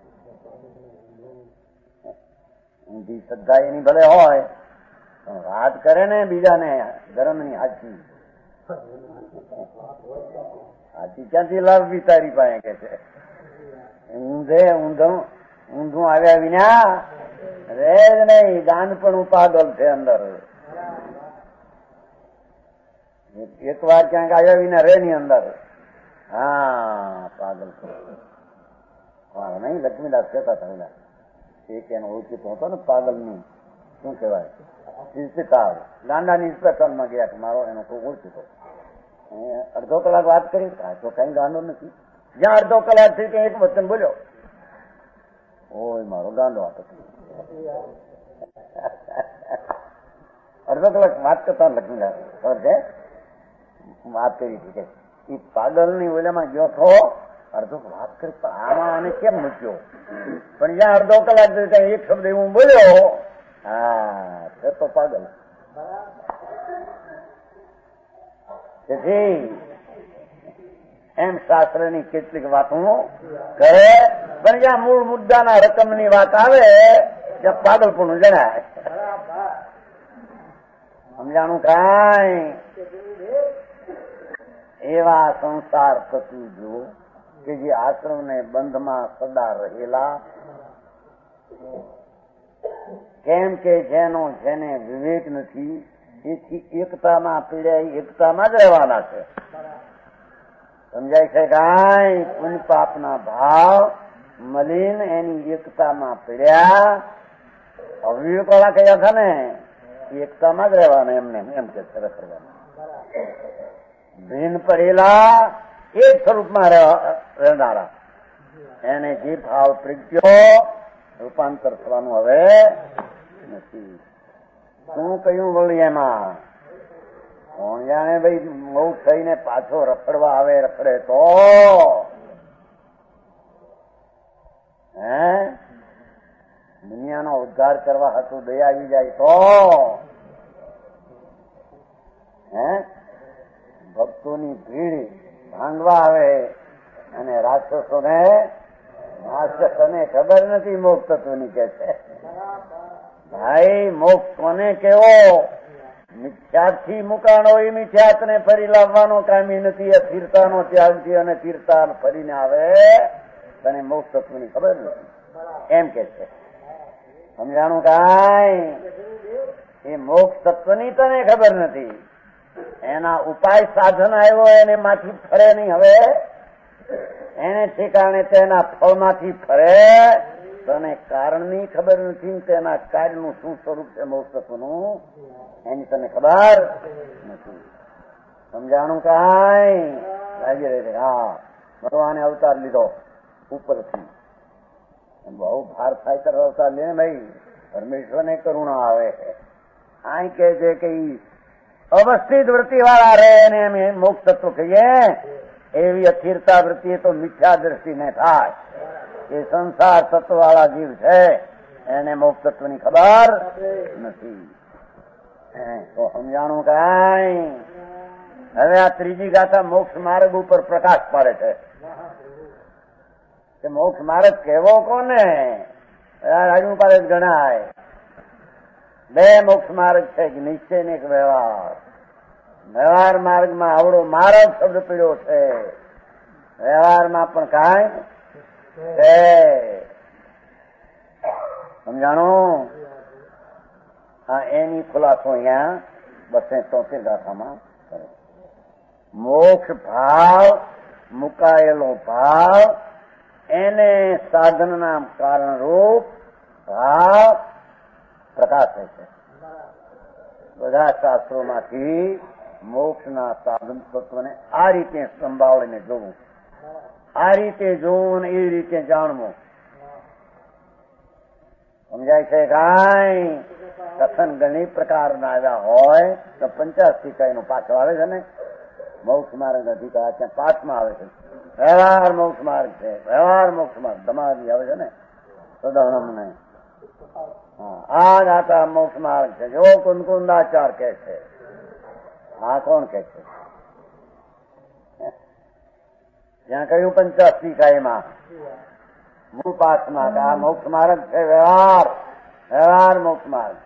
ઊંધી શ્રદ્ધા એની ભલે હોય, વાત કરે ને બીજાને ધર્મની હાચી હાચી ક્યાંથી લાભ વિચારી પાસે કે છે. ઊંધે ઊંધું ઊંધું આવ્યા વિના રે જ નહીં. દાન પણ પાગલ છે અંદર. એક વાર ક્યાંક આવ્યા વિના રે ની અંદર. હા પાગલ છે નહીં. લક્ષ્મીદાસ કહેતા હતા એક એનો ઓળખીતો હતો ને પાગલ ની, શું કહેવાય, ઇન્સ્પેક્ટર ગાંડાની ઇન્સ્પેક્ટરમાં ગયા કે મારો એનો કોઈ ઓળખીતો. અડધો કલાક વાત કરી તો કઈ ગાંડો નથી. જ્યાં અડધો કલાક થઈ ત્યાં એક વચન બોલ્યો, ઓય મારો ગાંડો હતો. અડધો કલાક વાત કરતા લક્ષ્મીદાસ ખબર છે વાત કરી હતી કે એ પાગલ ની ઓલામાં ગયો છો, અડધો વાત કરી આમાં આને કેમ મૂક્યો, પણ જ્યાં અડધો કલાક ત્યાં એક શબ્દ એવું બોલ્યો, હા તે તો પાગલ. તેથી એમ શાસ્ત્રની કેટલીક વાતો કહે, પણ જ્યાં મૂળ મુદ્દાના રકમની વાત આવે ત્યાં પાગલપણું જણાય. સમજાણું કાંઈ? એવા સંસાર થતું જો કે જે આશ્રમને બંધમાં સદા રહેલા, કેમ કે જેનો જેને વિવેક નથી એથી એકતામાં પીડાય એકતામાં જ રહેવાના છે. સમજાય છે કાંઈ? પુણ્ય પાપના ભાવ મલિન એની એકતામાં પીડ્યા. અવિવેક વાળા કયા હતા ને એકતામાં જ રહેવાના, એમને એમ કે રખડવાના. ભીન પડેલા એક સ્વરૂપમાં રહેનારા એને જે ભાવ પ્રગટ્યો રૂપાંતર થવાનું હવે નથી. શું કહ્યું વળી એમાં? કોણ જાણે ભાઈ મોક્ષ થઈને પાછો રખડવા આવે, રખડે તો હે દુનિયાનો ઉદ્ધાર કરવા હતું દયા આવી જાય તો હે ભક્તોની ભીડ ભાંગવા આવે અને રાક્ષસોને રાક્ષસોને ખબર નથી મોક્ષ તત્વની કે છે. ભાઈ મોક્ષ કોને કેવો? મિથ્યાથી મુકાણો એ મિથ્યાતને ફરી લાવવાનો કામી નથી. અસ્થિરતાનો ત્યાગથી અને સ્થિરતા ફરીને આવે તને મોક્ષ તત્વની ખબર નથી એમ કે છે. સમજાણું કાંઈ? એ મોક્ષ તત્વની તને ખબર નથી. એના ઉપાય સાધન આવ્યો એને માંથી ફરે નહીં. હવે એને ઠેકાણે તેના ફળમાંથી ફરે. તને કારણની ખબર નથી, તેના કાર્યનું શું સ્વરૂપ છે મોક્ષ તત્વનું એની તને ખબર નથી. સમજાણું કાંઈ? લાગી રહે. હા ભગવાને અવતાર લીધો ઉપરથી. બહુ ભાર થાય ત્યારે અવતાર લે ભાઈ, પરમેશ્વરને કરુણા આવે. આ કે છે કે અવસ્થિત વૃત્તિ વાળા રહે એને એમ મોક્ષ તત્વ કહીએ. એવી અસ્થિરતા વૃત્તિ તો મિથ્યા દ્રષ્ટિને થાય. એ સંસાર તત્વ વાળા જીવ છે એને મોક્ષ તત્વની ખબર નથી. તો સમજાણું કાંઈ? હવે આ ત્રીજી ગાથા મોક્ષ માર્ગ ઉપર પ્રકાશ પાડે છે કે મોક્ષ માર્ગ કેવો કોને? રાજુ પાડે ગણાય. બે મોક્ષ માર્ગ છે, એક નિશ્ચય ને એક વ્યવહાર. વ્યવહાર માર્ગમાં આવડો માર્ગ શબ્દ પીડ્યો છે, વ્યવહારમાં પણ કાંઈ છે. સમજાણું? હા એની ખુલાસો અહીંયા બસો તોતેર ગાથામાં કરે. મોક્ષ ભાવ, મુકાયેલો ભાવ, એને સાધનના કારણરૂપ ભાવ પ્રકાશે છે. બધા શાસ્ત્રોમાંથી મોક્ષના સાધન તત્વને આ રીતે સંભાળીને જોવું, આ રીતે જોવું ને એ રીતે જાણવું. સમજાય છે કાંઈ? કથન ઘણી પ્રકારના આવ્યા હોય તો પંચાસી કઈનું પાછળ આવે છે ને મોક્ષ માર્ગ અધિકાર ત્યાં પાંચમાં આવે છે. વ્યવહાર મોક્ષ માર્ગ છે, વ્યવહાર મોક્ષ માર્ગ ધમાવી આવે છે ને સદહનમ ને. હા આ ગાતા મોક્ષ માર્ગ છે જો કુંદકુંદાચાર કે છે. હા કોણ કે છે? જ્યાં કહ્યું પંચાસી કાયમાં મૂળ પાઠમાં કે આ મોક્ષ માર્ગ છે, વ્યવહાર વ્યવહાર મોક્ષ માર્ગ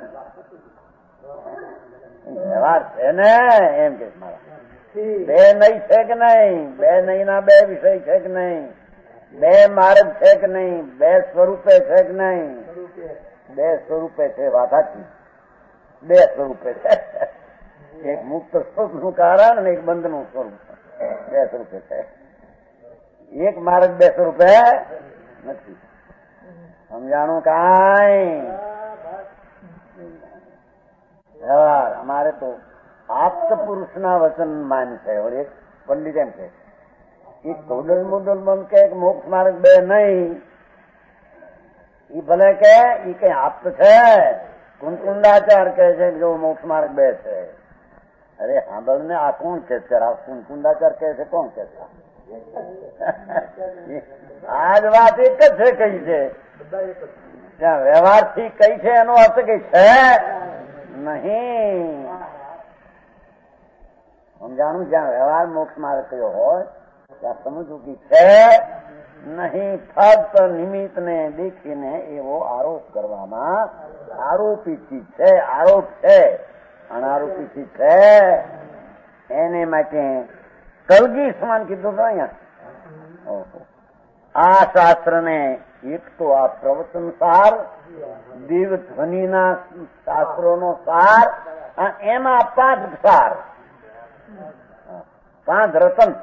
વ્યવહાર છે ને એમ કે મારા બે નહીં છે કે નહીં? બે નહીં ના બે વિષય છે કે નહીં? બે માર્ગ છે કે નહીં? બે સ્વરૂપે છે કે નહીં? બે સ્વરૂપે છે. વાધાથી બે સ્વરૂપે છે. એક મુક્ત સ્વરૂપનું કારણ અને એક બંધનું સ્વરૂપ બે સ્વરૂપે છે. એક માર્ગ બે સ્વરૂપે નથી. સમજાણું કાંઈ? વ્યવહાર અમારે તો આપ્ત પુરુષના વચન માન છે. એક પંડિત એમ છે એ કોડલ મુદલ મન કે મોક્ષ માર્ગ બે નહીં. એ ભલે કે એ કઈ આપ્ત છે. કુંકુંદાચાર કહે છે જો મોક્ષ માર્ગ બે છે. અરે સાંભળ ને આ કોણ કે છે? કુંકુંદાચાર કહે છે કોણ કે છે? આજ વાત એક જ છે કઈ છે ત્યાં વ્યવહાર થી કઈ છે એનો અર્થ કઈ છે નહીં. સમજાણું? જ્યાં વ્યવહાર મોક્ષ માર્ગ કયો હોય ત્યાં સમજવું કે છે નહીં. ફક્ત નિમિત્ત ને દેખીને એવો આરોપ કરવામાં આરોપી ચીજ છે. આરોપ છે અનારોપી ચીજ છે. એને માટે કલગી સમાન કીધું તો અહીંયા આ શાસ્ત્ર ને એક તો આ પ્રવચન સાર, દિવ્ય ધ્વનિના શાસ્ત્રોનો સાર, એમાં પાંચ સાર, પાંચ રતન.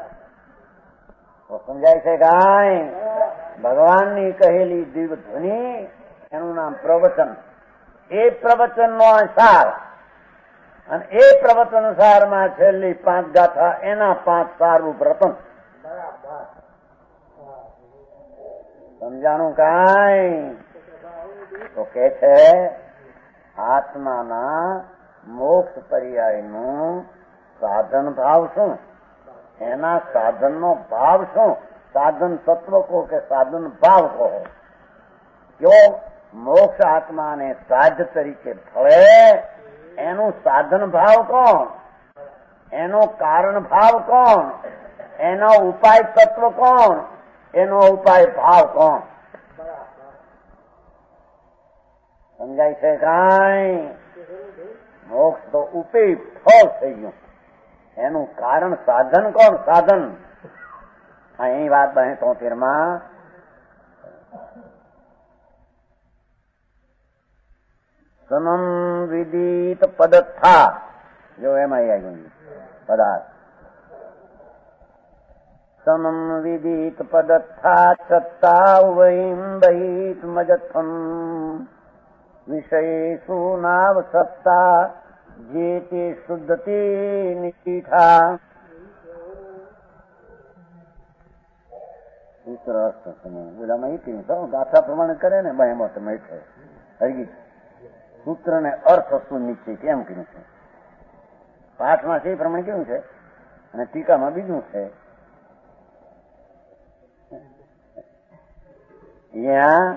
સમજાય છે કાંઈ? ભગવાનની કહેલી દિવ્ય ધ્વનિ એનું નામ પ્રવચન. એ પ્રવચનનો સાર અને એ પ્રવચન સારમાં છેલ્લી પાંચ ગાથા એના પાંચ સારરૂપ રતન. સમજાણું કાંઈ? તો કે છે આત્માના મોક્ષ પર્યાયનું સાધન ભાવ શું, એના સાધનનો ભાવ શું? સાધન તત્વ કહો કે સાધન ભાવ કહો. જો મોક્ષ આત્માને સાધ તરીકે ફળે એનું સાધન ભાવ કોણ? એનો કારણ ભાવ કોણ? એનો ઉપાય તત્વ કોણ? એનો ઉપાય ભાવ કોણ? સમજાય છે કાંઈ? મોક્ષ તો ઉપી ફળ થઈ ગયું, એનું કારણ સાધન કોણ? સાધન. અહીં વાત બહે તોતેર માં સમમ વિદિત પદથા, જો એમાં આવ્યું પદાર્થ. સમમ વિદિત પદથા સત્તા વૈમ બહિત મજથમ વિષયેષુ નાવ સત્તા જે તે શુદ્ધતી નિષ્ઠા. સૂત્ર અર્થ ઓલામાં એ ગાથા પ્રમાણે કરે ને બહેમત મળે હરગી સૂત્ર ને અર્થ સુનિશ્ચિત કેમ કર્યું છે. પાઠમાં છે એ પ્રમાણે કેવું છે અને ટીકામાં બીજું છે. ત્યાં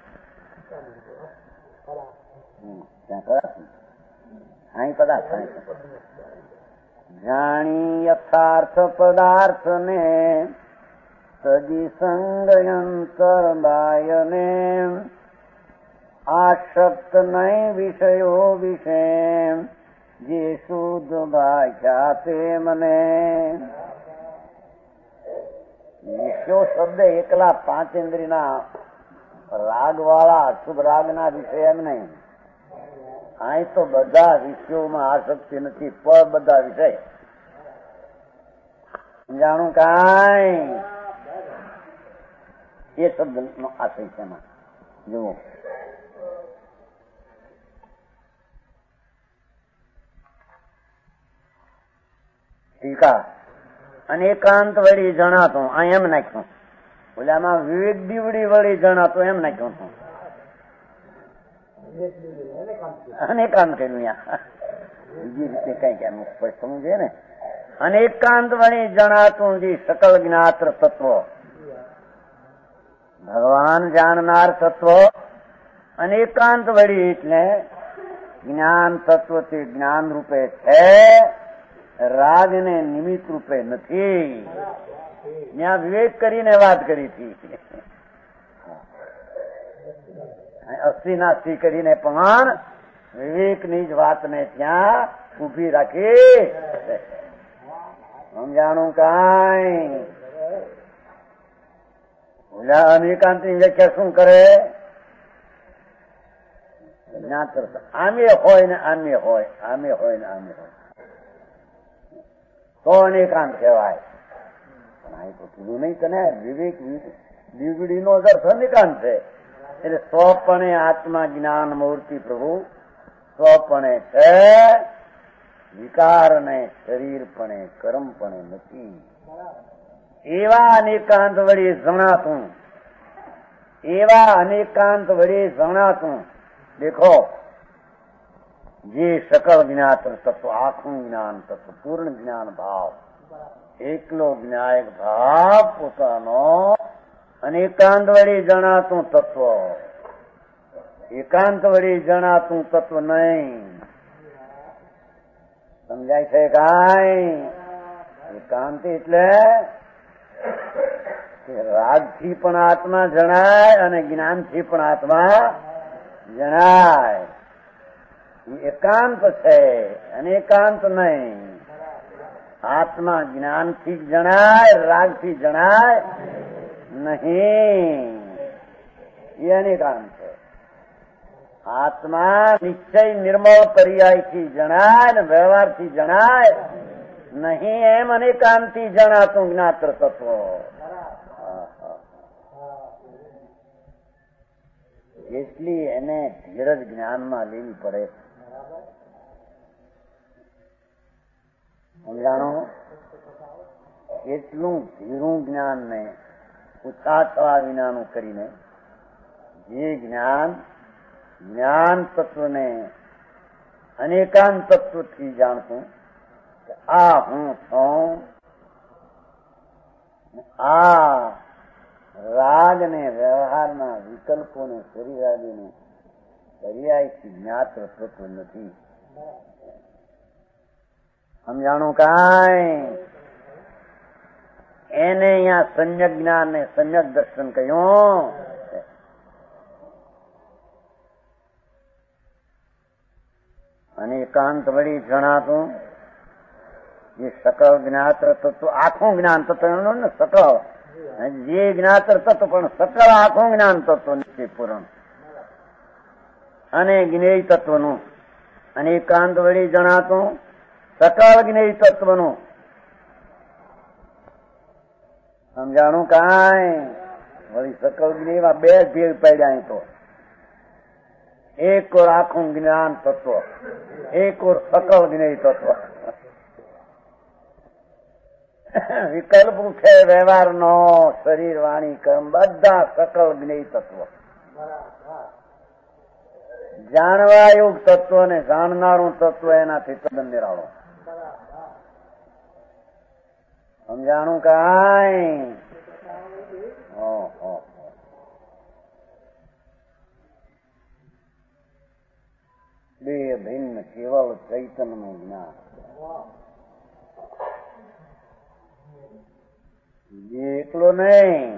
ત્યાં કરાશ અહીં પદાર્થ જાણી યથાર્થ પદાર્થ ને સજી સંગયંતર બાયને આશક્ત નહીં વિષયો વિશે જે શુદ્ધ ભાષા તે મને. વિષયો શબ્દ એકલા પાંચેન્દ્રિયના રાગ વાળા અશુભ રાગના વિષય એમ નહીં. અહીં તો બધા વિષયોમાં આસક્તિ નથી, પર બધા વિષય. જાણું કાંઈ? એ શબ્દ નો આશય છે એમાં. જુઓ ટીકા અનેકાંત વળી જણાતું આ એમ નાખ્યું, ઓલામાં વિવેક દીવડી વળી જણાતું એમ નાખ્યું હતું. અનેકાંત કર્યું બીજી રીતે કઈ કેમ સ્પષ્ટ થવું છે ને. અનેકાંત વળી જણાતું જે સકલ જ્ઞાત્ર તત્વ, ભગવાન જાણનાર તત્વ. અનેકાંત વળી એટલે જ્ઞાન તત્વ તે જ્ઞાન રૂપે છે, રાગ ને નિમિત્ત રૂપે નથી. ત્યાં વિવેક કરીને વાત કરી હતી, અસ્થિ નાસ્તિ કરીને પણ વિવેકની જ વાતને ત્યાં ઉભી રાખી. સમજાણું કાંઈ? ઓલા અનેકાંતની વ્યાખ્યા શું કરે? આમે હોય ને આમે હોય, આમે હોય ને આમે હોય તો અનેકાંત કહેવાય. પણ આ તો કીધું નહીં તને. વિવેક દીવડીનો અર્થ અનેકાંત છે. એટલે સ્વપણે આત્મા જ્ઞાન મૂર્તિ પ્રભુ સ્વપણે છે, વિકાર ને શરીર પણ કર્મ પણ નથી. એવા અનેકાંત વળી જણાતું, એવા અનેકાંત વળી જણાતું. દેખો જે સકળ જ્ઞાત તત્વ, આખું જ્ઞાન તત્વ, પૂર્ણ જ્ઞાન ભાવ, એકલો જ્ઞાયક ભાવ પોતાનો અનેકાંત વળી જણાતું તત્વ, એકાંત વળી જણાતું તત્વ નહીં. સમજાય છે કાંઈ? એકાંત એટલે રાગથી પણ આત્મા જણાય અને જ્ઞાનથી પણ આત્મા જણાય. એકાંત છે અને એકાંત નહીં. આત્મા જ્ઞાનથી જણાય, રાગથી જણાય નહીં. એ અનેકાંત છે. આત્મા નિશ્ચય નિર્મળ પર્યાયથી જણાય ને વ્યવહારથી જણાય નહીં. એમ અનેકાંતથી જણાતું જ્ઞાત્ર તત્વ. એટલી એને ધીરજ જ્ઞાનમાં લેવી પડે. સમજાણું? એટલું ધીરું જ્ઞાન ને ઉત્સાહ થવા વિનાનું કરીને જે જ્ઞાન જ્ઞાન તત્વને અનેકાંત તત્વથી જાણતું કે આ હું છું, આ રાગ ને વ્યવહારના વિકલ્પોને શરીરાદીને પર્યાયથી જ્ઞાત્ર તત્વ નથી. સમજાણું કાંઈ? એને અહીંયા સમ્યક જ્ઞાન ને સમ્યક દર્શન કહ્યું. અને એકાંત વળી જણાતું જે સકળ જ્ઞાત્ર તત્વ, આખું જ્ઞાન તત્વ ને સકળ, જે જ્ઞાત્ર તત્વ પણ સકળ આખું જ્ઞાન તત્વ છે પૂરણ, અને જ્ઞેય તત્વનું. અને એકાંત વળી જણાતું સકળ જ્ઞેય તત્વનું. સમજાણું કાંઈ? વળી સકળ જ્ઞેયમાં બે ભેદ પડ્યા. તો એક ઓર આખું જ્ઞાન તત્વ, એક ઓર સકળ જ્ઞેય તત્વ. વિકલ્પ છે વ્યવહારનો, શરીર વાણી કર્મ બધા સકળ જ્ઞેય તત્વ. જાણવા યોગ તત્વ ને જાણનારું તત્વ એનાથી તદ્દન નિરાળો. સમજાણું કાંઈ? બે ભિન્ન કેવળ ચૈતન્યનું જ્ઞાન. એકલો નહીં,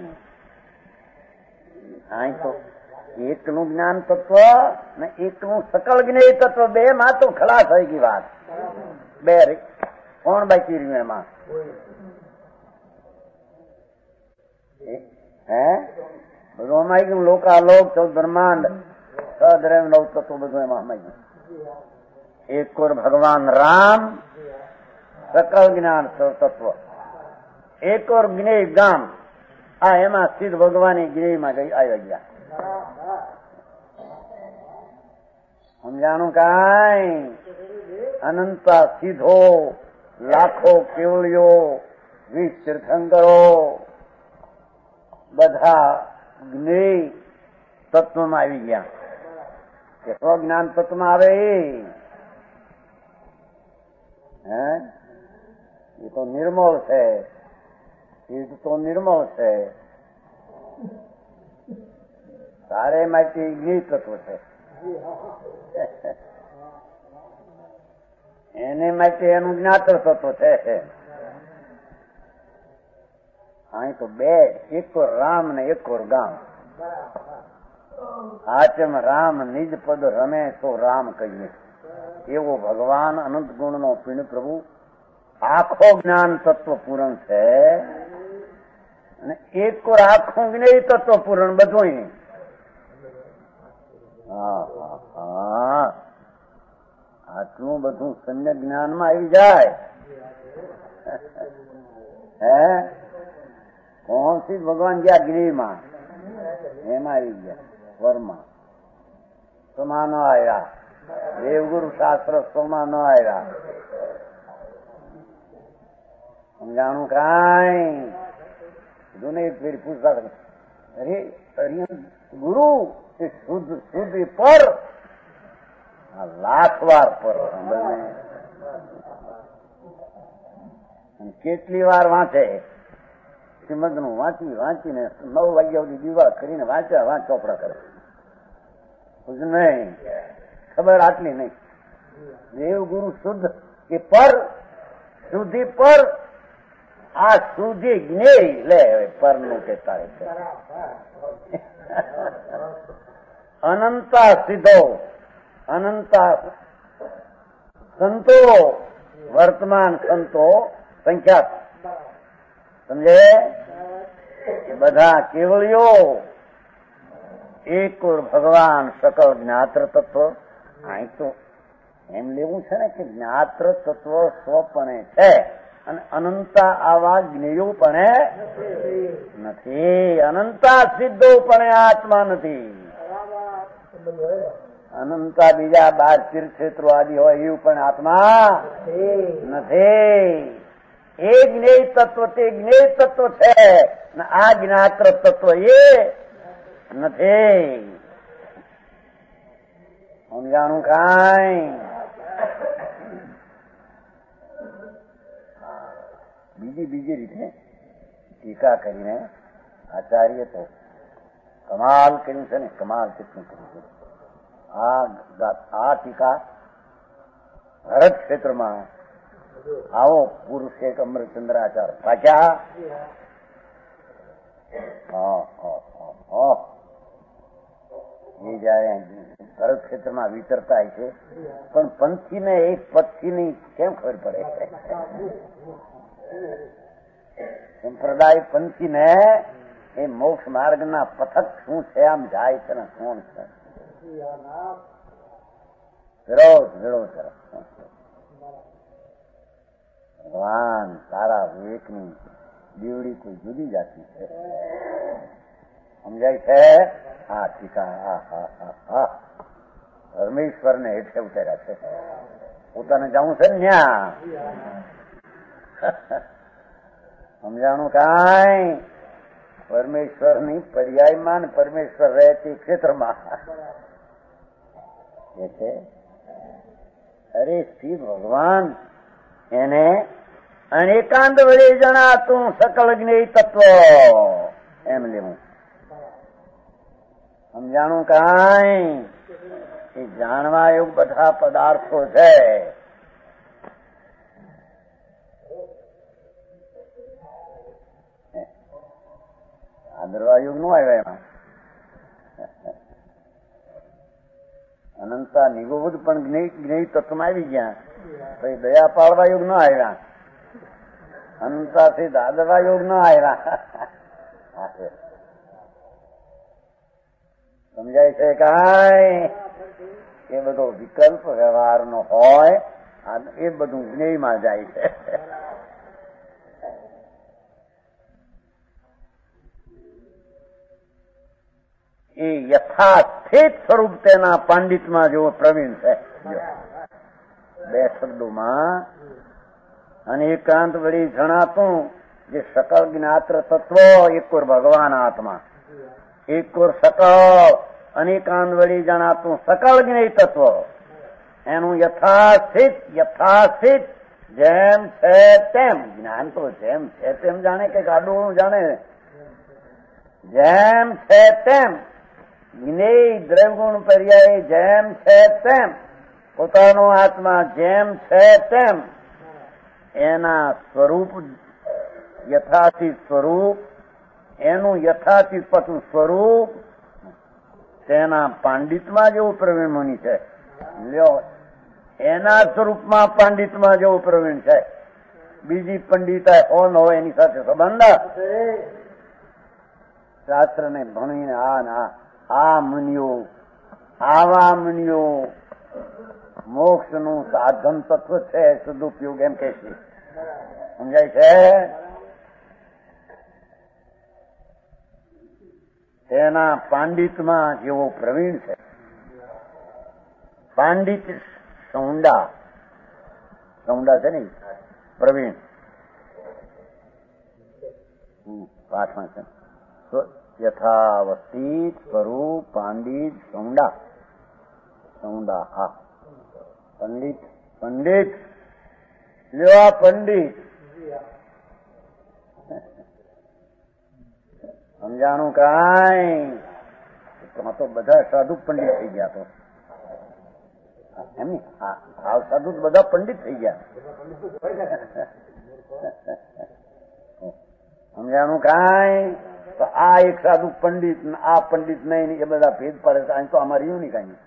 અહીં તો એકનું જ્ઞાન તત્વ ને એકનું સકળ જ્ઞેય તત્વ, બે માં તો ખલાસ થઈ ગઈ વાત. બે કોણ બાકી રહ્યું એમાં? હે બધું અમાઈ ગયું. લોકાલોક ચૌદ બ્રહ્માંડ સદ્રવ નવ તત્વ બધું એમાં અમાઈ ગયું. એક ઓર ભગવાન રામ સકળ જ્ઞાન તત્વ, એક ઓર જ્ઞેય ગામ. આ એમાં સિદ્ધ ભગવાન જ્ઞેયમાં ગઈ આવી ગયા. સમજાણું કાંઈ? અનંતા સીધો લાખો કેવળીઓ વીસ તીર્થંકરો બધા જ્ઞેય તત્વમાં આવી ગયા. કે સ્વજ્ઞાન તત્વમાં આવે હે એ તો નિર્મળ છે, એ તો નિર્મળ છે. તારે માટે જ્ઞેય તત્વ છે, એને માટે એનું જ્ઞાતર તત્વ છે. અહીં તો બે, એક ઓર રામ ને એક ઓર ગામ. આચમ રામ નિજ પદ રમે તો રામ કહીએ. એવો ભગવાન અનંત ગુણ નો પીણ પ્રભુ આખો જ્ઞાન તત્વ પૂરણ છે, અને એક ઓર આખું જ્ઞેય તત્વ પૂરણ બધું. હા હા આટલું બધું સમ્યક જ્ઞાનમાં આવી જાય. હે કોણ સિદ્ધ ભગવાન ગયા જ્ઞેયમાં, એમાં આવી ગયા. વર્મા સોમાં ન આવ્યા, દેવગુરુ શાસ્ત્ર સોમાં ન આવ્યા. સમજાણું કાંઈ? જૂને ફેર પૂછતા અરે ગુરુ એ શુદ્ધ શુદ્ધ પર લાખ વાર પર કેટલી વાર વાંચે શ્રીમદ નું વાંચી વાંચીને નવ વાગ્યા સુધી દીવા કરીને વાંચ્યા વાંચ ચોપડા કરે. નહીં ખબર આટલી નહીં. દેવ ગુરુ શુદ્ધ એ પર શુદ્ધિ પર, આ શુદ્ધિ જ્ઞેય લે પર નું કહેતા છે. અનંતા સિદ્ધો અનંતા સંતો, વર્તમાન સંતો સંખ્યાત સમજે બધા કેવળીઓ એક ઓર ભગવાન સકળ જ્ઞાત્ર તત્વ. અહીં તો એમ લેવું છે ને કે જ્ઞાત્ર તત્વ સ્વપણે છે અને અનંતા આવા જ્ઞેયો પણ નથી. અનંતા સિદ્ધો પણ આત્મા નથી. અનંતા બીજા બાર તીર્થક્ષેત્રો આદિ હોય એવું પણ આત્મા નથી. એ જ્ઞેય તત્વ તે જ્ઞેય તત્વ છે ને આ જ્ઞાત્ર તત્વ એ નથી. સમજાણું કાંઈ? બીજી બીજી રીતે ટીકા કરીને આચાર્ય તો કમાલ કર્યું છે ને, કમાલ કેટલું કર્યું છે. આ આ ટીકા ભરત ક્ષેત્રમાં આવો પુરુષ એક અમરચંદ્રાચાર પાછા એ જયારે ભરત ક્ષેત્રમાં વિતરતા છે, પણ પંથીને એક પંથીની કેમ ખબર પડે? સંપ્રદાય પંથીને એ મોક્ષ માર્ગના પથક શું છે, આમ જાય છે ને કોણ છે, વિરોધ વિરોધ ભગવાન તારા વિવેકની દીવડી કોઈ જુદી જાતી છે. સમજાય છે? હા ટીકા હા હા હા હા પરમેશ્વરને હેઠે ઉતાર્યા છે. પોતાને જવું છે ને ન્યા. સમજાણું કાંઈ? પરમેશ્વરની પર્યાયમાં પરમેશ્વર રહે તે ક્ષેત્રમાં એ છે. અરે શ્રી ભગવાન એને અનેકાંત વડે જણાતું સકળ જ્ઞેય તત્વ એમ લેવું. સમજાણું કાંઈ? એ જાણવા એવું બધા પદાર્થો છે. આદરવા યુગ નું આવ્યા એમાં અનંતા નિગોબુદ્ધ પણ જ્ઞેય તત્વમાં આવી ગયા. પછી દયા પાડવા યુગ ન આવ્યા, અનંતાથી દાદરવા યુગ ન આવ્યા. સમજાય છે કાંઈ? એ બધો વિકલ્પ વ્યવહારનો હોય, એ બધું જ્ઞેયમાં જાય છે. એ યથાસ્થિત સ્વરૂપ તેના પાંડિતમાં જેવો પ્રવીણ છે. બે શબ્દોમાં અને એકાંત વળી જણાતું જે સકળ જ્ઞાત્ર તત્વ એકોર ભગવાન આત્મા, એકોર સકળ અનેકાંત વળી જણાતું સકળ જ્ઞેય તત્વ એનું યથાસ્થિત યથાસ્થિત જેમ છે તેમ જ્ઞાન તો જેમ છે તેમ જાણે કે ગાડું જાણે. જેમ છે તેમ જ્ઞેય દ્રવગુણ પર્યાય જેમ છે તેમ પોતાનો આત્મા જેમ છે તેમ એના સ્વરૂપ યથાતીત સ્વરૂપ એનું યથાતીત પતું સ્વરૂપ તેના પાંડિતમાં જેવું પ્રવીણ મુનિ છે. લ્યો એના સ્વરૂપમાં પાંડિતમાં જેવું પ્રવીણ છે. બીજી પંડિતા હો ન હોય એની સાથે સંબંધ. શાસ્ત્રને ભણીને આ ના આ મુનિઓ આવા મુનિઓ મોક્ષનું સાધન તત્વ છે, સદુપયોગ એમ કે છે. સમજાય છે? તેના પાંડિતમાં જેવો પ્રવીણ છે. પાંડિત સૌંડા સૌંડા છે ને પ્રવીણ પાઠમાં છે. યથાવસ્થિત સ્વરૂપ પાંડિત સૌંડા સૌંડા હા પંડિત પંડિત લેવા પંડિત. સમજાણું કાંઈ? તો બધા સાધુ પંડિત થઈ ગયા. તો એમ ને આ સાધુ બધા પંડિત થઈ ગયા. સમજાણું કાંઈ? તો આ એક સાધુ પંડિત આ પંડિત નહીં એ બધા ભેદ પડે છે. તો અમારે એવું નહીં કાંઈ.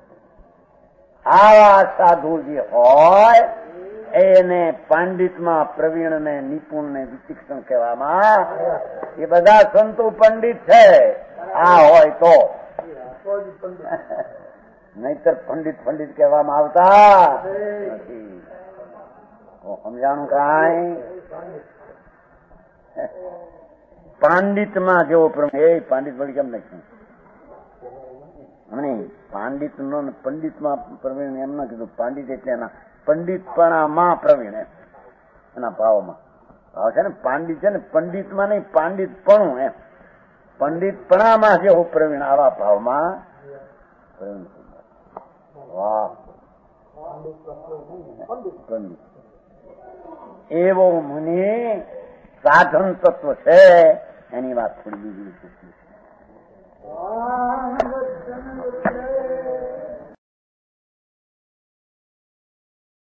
આવા સાધુ જે હોય એને પાંડિતમાં પ્રવીણ ને નિપુણ ને વિચિક્ષણ કહેવામાં. એ બધા સંતો પંડિત છે આ હોય તો, નહીતર પંડિત પંડિત કહેવામાં આવતા નથી. સમજાણું કાંઈ? પાંડિતમાં જેવો પ્રવીણ એ પંડિત વળી કેમ નથી હમણે પાંડિત નો પંડિતમાં પ્રવીણ એમ ના કીધું. પાંડિત એટલે એના પંડિતપણામાં પ્રવીણ એના ભાવમાં. ભાવ છે ને પાંડિત છે ને પંડિતમાં નહીં, પાંડિતપણું એમ, પંડિતપણામાં જે હું પ્રવીણ, આવા ભાવમાં પ્રવીણ. વાહ, પંડિત એવો મુનિ સાધન તત્વ છે. એની વાત થોડી બીજી પૂછી.